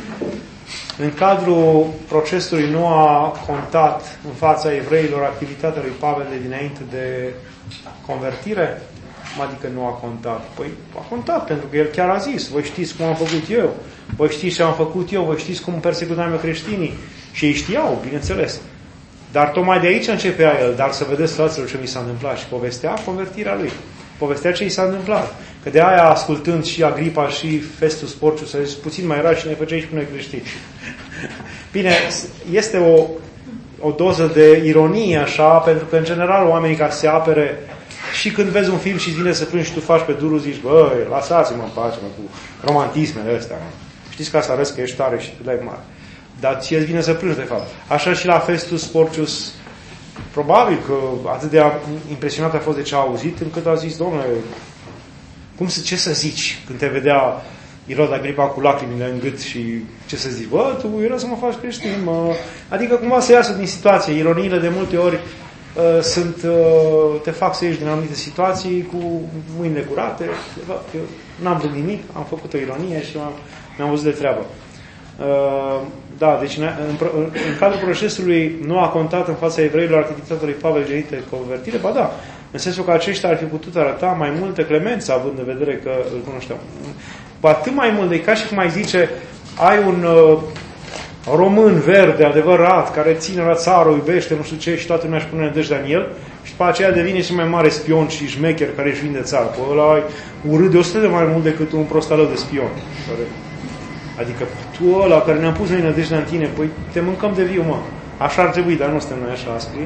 În cadrul procesului nu a contat în fața evreilor activitatea lui Pavel de dinainte de convertire? Adică nu a contat. Păi a contat, pentru că el chiar a zis, voi știți cum am făcut eu, voi știți ce am făcut eu, voi știți cum persecutam eu creștinii. Și ei știau, bineînțeles. Dar tocmai de aici începea el, dar să vedeți, fraților, ce mi s-a întâmplat. Și povestea convertirea lui. Povestea ce i s-a întâmplat. Că de aia, ascultând și Agripa și Festus Porcius, a zis, puțin mai era și ne făceai și pe noi creștini. Bine, este o, o doză de ironie, așa, pentru că, în general, oamenii ca să se apere și când vezi un film și vine să plângi și tu faci pe durul, zici, băi, lăsați-mă în pace, mă, cu romantismele astea. Mă. Știți ca să arăți că ești tare și te dai mare. Dar ție îți vine să plângi, de fapt. Așa și la Festus Porcius, probabil că atât de impresionat a fost de ce a auzit, încât a zis, domnule, cum să, ce să zici când te vedea Irod Agripa cu lacrimile în gât și ce să zici? Bă, tu era să mă faci creștin, mă. Adică cumva să iasă din situație. Ironiile de multe ori uh, sunt, uh, te fac să ieși din anumite situații cu mâinile curate. Bă, eu n-am vrut nimic, am făcut o ironie și m-am, mi-am văzut de treabă. Uh, da, deci în, în, în cadrul procesului nu a contat în fața evreilor activitatea lui Pavel genită de convertire, ba da, în sensul că aceștia ar fi putut arăta mai multă clemență, având în vedere că îl cunoșteau. Ba atât mai mult, de ca și cum ai zice, ai un uh, român verde, adevărat, care ține la țară, iubește, nu știu ce, și toată lumea își pune nădejdea în el, și după aceea devine și mai mare spion și șmecher care își vinde țara. Păi ăla ai urât de o sută de mai mult decât un prostalău de spion. Care... Adică tu ăla care ne-am pus noi nădejdea în tine, păi te mâncăm de viu, mă. Așa ar trebui, dar nu suntem noi așa aspri.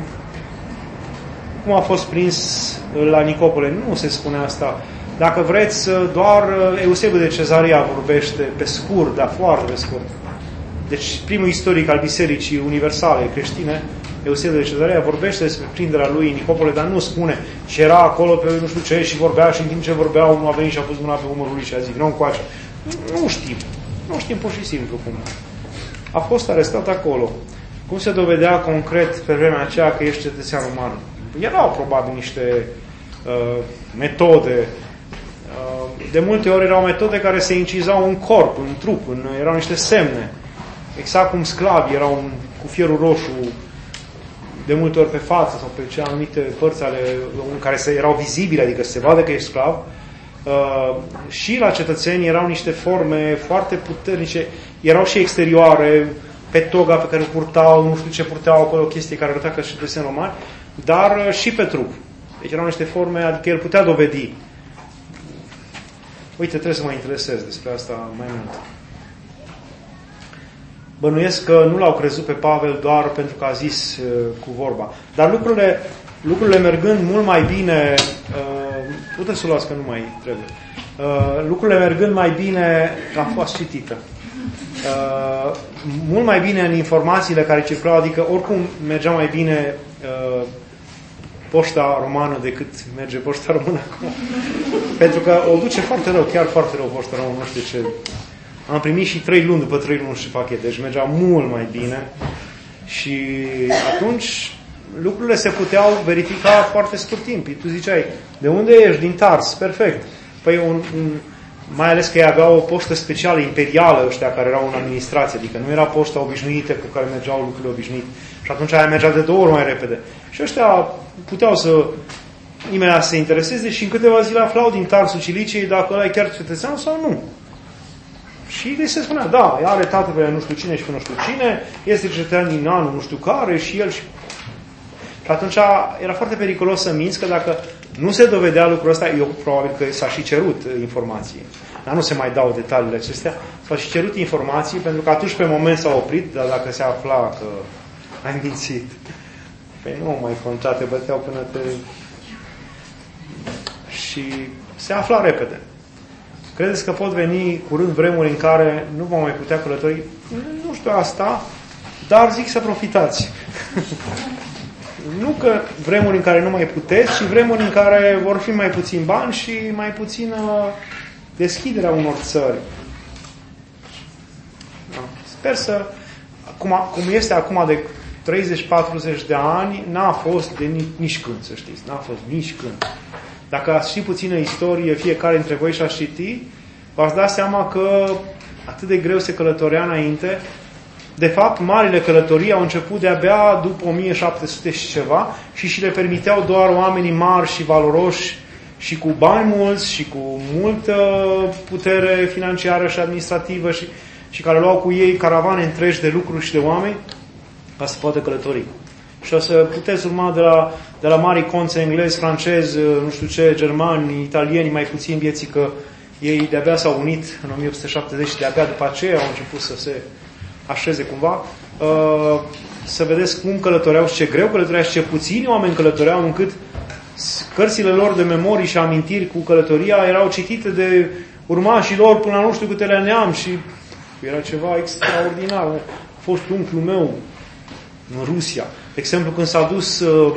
Cum a fost prins la Nicopole? Nu se spune asta. Dacă vreți, doar Eusebiu de Cezarea vorbește pe scurt, dar foarte pe scurt. Deci primul istoric al Bisericii Universale creștine, Eusebiu de Cezarea, vorbește despre prinderea lui în Nicopole, dar nu spune ce era acolo pe nu știu ce și vorbea și în timp ce vorbea unul a venit și a pus mâna pe umărul lui și a zis, nu încoace. Nu știm. Nu știm pur și simplu cum. A fost arestat acolo. Cum se dovedea concret pe vremea aceea că ești cetățean roman? Erau probabil niște uh, metode. Uh, de multe ori erau metode care se incizau în corp, în trup, în, erau niște semne. Exact cum sclavii erau în, cu fierul roșu de multe ori pe față sau pe ce anumite părți ale în care se, erau vizibile, adică se vadă că ești sclav. Uh, și la cetățeni erau niște forme foarte puternice, erau și exterioare, pe toga pe care o purtau, nu știu ce purteau acolo, chestii care arăta că și cetățeni romani, dar uh, și pe trup. Deci erau niște forme, adică el putea dovedi. Uite, trebuie să mă interesez despre asta mai mult. Bănuiesc că nu l-au crezut pe Pavel doar pentru că a zis uh, cu vorba. Dar lucrurile, lucrurile mergând mult mai bine, uh, puteți să luați că nu mai trebuie, uh, lucrurile mergând mai bine, a fost citită, uh, mult mai bine în informațiile care circulau, adică oricum mergea mai bine uh, poșta romană decât merge poșta română acum. Pentru că o duce foarte rău, chiar foarte rău poșta română, nu știu ce. Am primit și trei luni după trei luni și pachet, deci mergea mult mai bine și atunci lucrurile se puteau verifica foarte scurt timp. Tu ziceai, de unde ești? Din Tars, perfect. Păi un, un, mai ales că ei aveau o poștă specială, imperială, ăștia care erau în administrație, adică nu era poșta obișnuită cu care mergeau lucrurile obișnuite. Și atunci aia mergea de două ori mai repede. Și ăștia puteau să imediat să se intereseze și în câteva zile aflau din Tarsul Ciliciei dacă ăla e chiar cetățean sau nu. Și le se spunea, da, are tatăl nu știu cine și nu știu cine, este cetățean din anul nu știu care și el și... Și atunci era foarte periculos să minți că dacă nu se dovedea lucrul ăsta, eu probabil că s-a și cerut informații. Dar nu se mai dau detaliile acestea. S-a și cerut informații pentru că atunci pe moment s-a oprit, dar dacă se afla că ai mințit, păi nu mai conta, te băteau până te... Și se afla repede. Credeți că pot veni curând vremuri în care nu vom mai putea călători? Nu știu asta, dar zic să profitați. Nu că vremuri în care nu mai puteți, ci vremuri în care vor fi mai puțin bani și mai puțină deschiderea unor țări. Da. Sper să... Cum, cum este acum de treizeci patruzeci de ani, n-a fost de nici când, să știți. N-a fost nici când. Dacă ați ști puțină istorie, fiecare dintre voi și-ați citi, v-ați dat seama că atât de greu se călătorea înainte. De fapt, marile călătorii au început de-abia după o mie șapte sute și ceva și și le permiteau doar oamenii mari și valoroși și cu bani mulți și cu multă putere financiară și administrativă și, și care luau cu ei caravane întregi de lucruri și de oameni ca să poată călători. Și o să puteți urma de la, de la mari conți englezi, francezi, nu știu ce, germani, italieni, mai puțin vieții, că ei de-abia s-au unit în o mie opt sute șaptezeci și de-abia după aceea au început să se așeze cumva. Uh, să vedeți cum călătoreau și ce greu călătoreau și ce puțini oameni călătoreau, încât cărțile lor de memorii și amintiri cu călătoria erau citite de urmașii lor până la nu știu câtele neam și era ceva extraordinar. A fost unchiul meu în Rusia. De exemplu, când s-a dus, uh,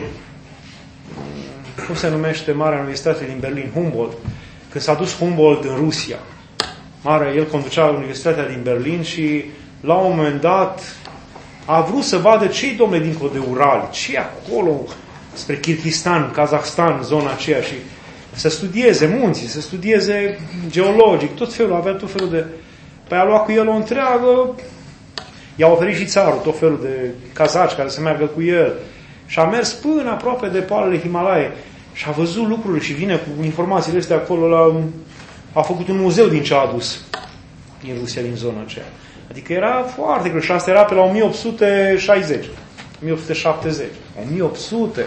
cum se numește Marea Universitate din Berlin, Humboldt, când s-a dus Humboldt în Rusia, mare, el conducea Universitatea din Berlin și la un moment dat a vrut să vadă ce-i, domnule, dincolo de Ural, ce acolo, spre Kirghistan, Kazahstan, zona aceea, și să studieze munții, să studieze geologic, tot felul, avea tot felul de... Păi a luat cu el o întreagă... I-a oferit și țarul tot felul de cazaci care să meargă cu el. Și a mers până aproape de poalele Himalaya și a văzut lucrurile și vine cu informațiile astea acolo la... A făcut un muzeu din ce a adus din Rusia, din zona aceea. Adică era foarte greu și asta era pe la o mie opt sute șaizeci, o mie opt sute șaptezeci, o mie opt sute.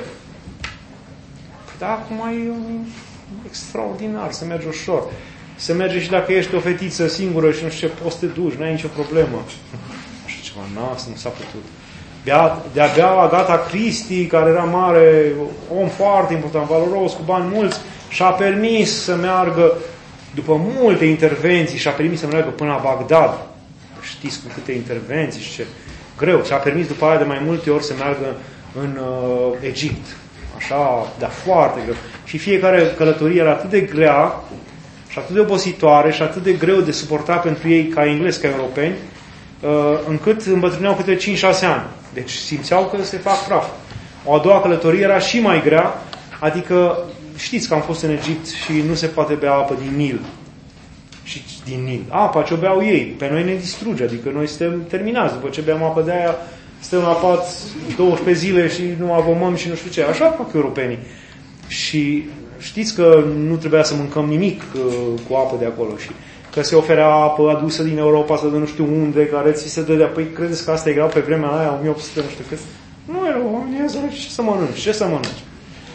Dar acum e extraordinar, se merge ușor. Se merge și dacă ești o fetiță singură și nu știu ce, poți să te duci, n-ai nicio problemă. Ceva nas, nu s-a putut. De-abia Agatha Christie, care era mare, om foarte important, valoros, cu bani mulți, și-a permis să meargă, după multe intervenții, și-a permis să meargă până la Bagdad. Știți cu câte intervenții și ce greu. Și-a permis după aia de mai multe ori să meargă în uh, Egipt. Așa, dar foarte greu. Și fiecare călătorie era atât de grea și atât de obositoare și atât de greu de suportat pentru ei ca englezi, ca europeni, încât îmbătrâneau câte cinci șase ani. Deci simțeau că se fac praf. O a doua călătorie era și mai grea, adică știți că am fost în Egipt și nu se poate bea apă din Nil. Și din Nil. Apa ce o beau ei, pe noi ne distruge, adică noi suntem terminați. După ce beam apă de aia, stăm la pat douăsprezece zile și nu avomăm și nu știu ce. Așa fac europenii. Și știți că nu trebuia să mâncăm nimic cu apă de acolo și că se oferea apă adusă din Europa să de nu știu unde, care ți se dădea. Păi credeți că asta era pe vremea aia, o mie opt sute, nu știu cât? Nu erau oamenii ăia, ce să mănânci? Ce să mănânci?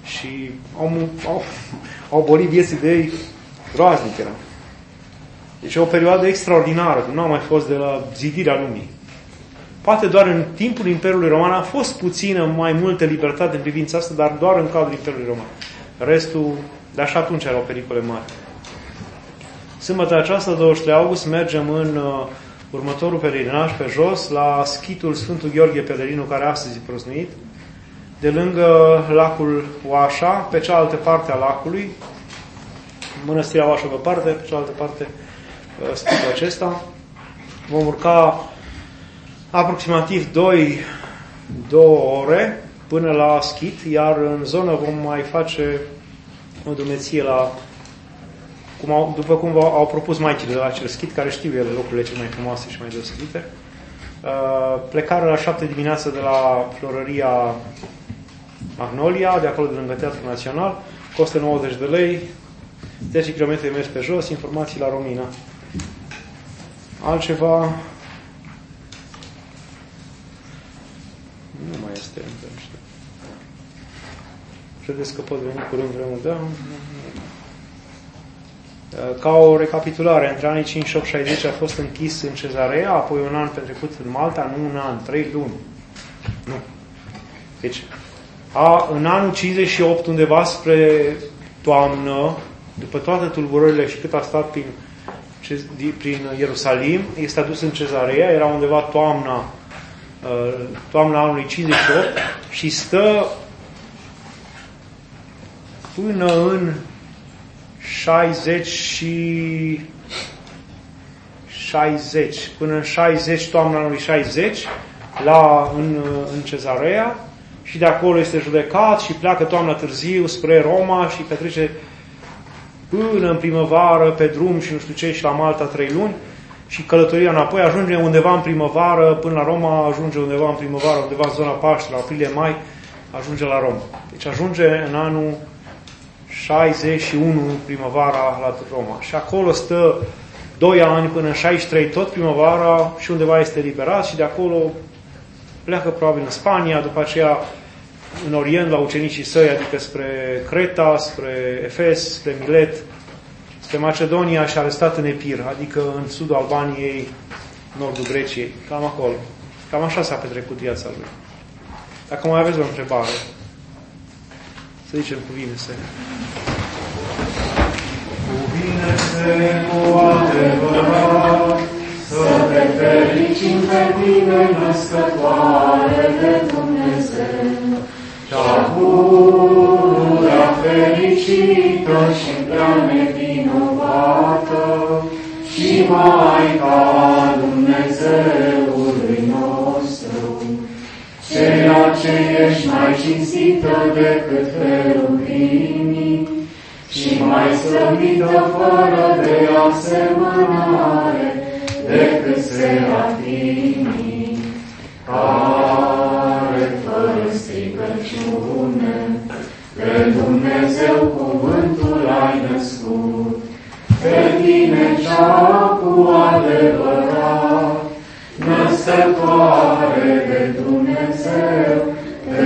Și au, au, au bolit vieții de ei groaznic era. Deci e o perioadă extraordinară, cum nu a mai fost de la zidirea lumii. Poate doar în timpul Imperiului Roman a fost puțină mai multă libertate în privința asta, dar doar în cadrul Imperiului Roman. Restul, de așa atunci erau pericole mari. Sâmbătă aceasta, douăzeci și trei august, mergem în uh, următorul pelerinaj pe jos, la schitul Sfântul Gheorghe Pelerinul, care astăzi e prăznuit, de lângă lacul Oașa, pe cealaltă parte a lacului, mănăstirea Oașa pe parte, pe cealaltă parte uh, schitul acesta. Vom urca aproximativ două ore până la schit, iar în zonă vom mai face o drumeție la, cum au, după cum au propus maicile de la acel schit, care știu ele locurile cele mai frumoase și mai deosebite. Uh, plecarea la șapte dimineața de la florăria Magnolia, de acolo de lângă Teatrul Național, costă nouăzeci de lei, zece kilometri mers pe jos, informații la Romina. Altceva nu mai este încă, nu știu. Credeți că pot veni curând vremul? Da? Ca o recapitulare, între anii cinci și opt șaizeci a fost închis în Cezarea, apoi un an petrecut în Malta, nu un an, trei luni. Nu. Deci, a, în anul cincizeci și opt, undeva spre toamnă, după toate tulburările și cât a stat prin, prin Ierusalim, este adus în Cezarea, era undeva toamna, toamna anului cincizeci și opt și stă până în șaizeci și șaizeci, până în șaizeci, toamna anului șaizeci, la, în, în Cezarea, și de acolo este judecat și pleacă toamna târziu spre Roma și petrece până în primăvară pe drum și nu știu ce, și la Malta trei luni, și călătoria înapoi ajunge undeva în primăvară, până la Roma ajunge undeva în primăvară, undeva în zona Paștelor, aprilie-mai, ajunge la Roma. Deci ajunge în anul șaizeci și unu, primăvara, la Roma. Și acolo stă doi ani până în șaizeci și trei, tot primăvara, și undeva este eliberat și de acolo pleacă probabil în Spania, după aceea în Orient la ucenicii săi, adică spre Creta, spre Efes, spre Milet, spre Macedonia și arestat în Epir, adică în sudul Albaniei, nordul Greciei, cam acolo. Cam așa s-a petrecut viața lui. Dacă mai aveți o întrebare, să zicem cuvine-se. Cuvine-se cu adevărat, să te fericim pe tine, născătoare de Dumnezeu, cea pururea fericită și prea nevinovată, și Maica Dumnezeului nostru, ceea ce ești mai cinstită decât cherubimii și mai slăvită fără de asemănare decât serafimii, care fără stricăciune pe Dumnezeu cuvântul ai născut, pe tine cea cu adevărat, născătoare de Dumnezeu, te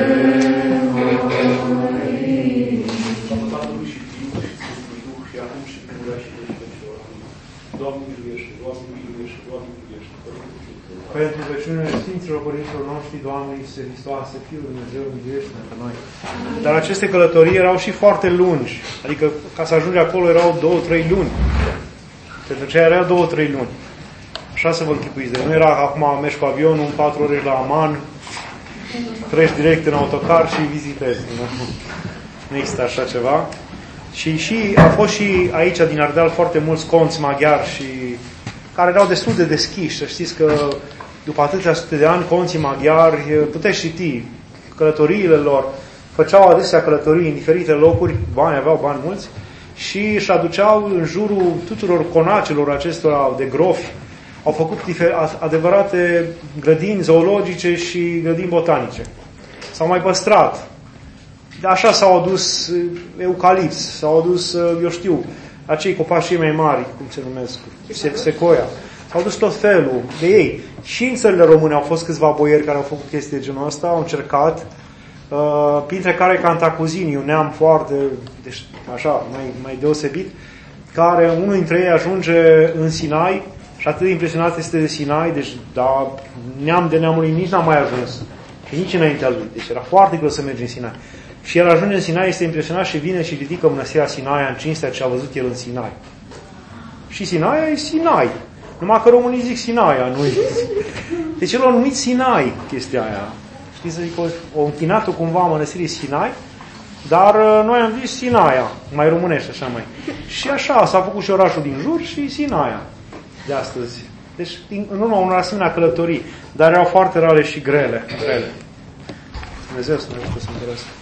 mărim. Tatălui și Fiului și Sfântului Duh, și acum și pururea și de vecilor. Doamne miluiește, Doamne miluiește, Doamne miluiește. Pentru rugăciunile Sfinților Părinților noștri, Doamne Iisuse Hristoase, Fiul Dumnezeu, miluiește pentru noi. Dar aceste călătorii erau și foarte lungi. Adică, ca să ajungi acolo, erau două, trei luni. Pentru ce erau două, trei luni. Așa să vă închipuiți. Deci nu era acum mergi cu avionul în patru ore la Aman, treci direct în autocar și vizitezi. Nu, nu există așa ceva. Și, și au fost și aici din Ardeal foarte mulți conți maghiari și care erau destul de deschiși. Să știți că după atâția sute de ani, conții maghiari, puteți citi călătoriile lor, făceau adesea călătorii în diferite locuri, bani, aveau bani mulți, și își aduceau în jurul tuturor conacelor acestora de grofi, au făcut adevărate grădini zoologice și grădini botanice. S-au mai păstrat. De așa s-au adus eucalipți, s-au adus, eu știu, acei copaci cei mai mari, cum se numesc, secoia. S-au dus tot felul de ei. Și în țările române au fost câțiva boieri care au făcut chestii de genul ăsta, au încercat, uh, printre care Cantacuzini, un neam foarte, deci, așa, mai, mai deosebit, care unul dintre ei ajunge în Sinai și atât de impresionat este de Sinai, deci da, neam de neamului nici n-a mai ajuns și nici înaintea lui, deci era foarte greu să mergi în Sinai. Și el ajunge în Sinai, este impresionat și vine și ridică mănăstirea Sinaia în cinstea ce a văzut el în Sinai. Și Sinaia e Sinai. Numai că românii zic Sinaia, nu Deci el a numit Sinai chestia aia. Știți să zic, o închinat-o cumva mănăstirii Sinai, dar noi am zis Sinaia, mai românește așa mai. Și așa s-a făcut și orașul din jur și Sinaia de astăzi. Deci în urma unor asemenea călătorii, dar erau foarte rare și grele. grele. Dumnezeu să ne ajute să înțelegem.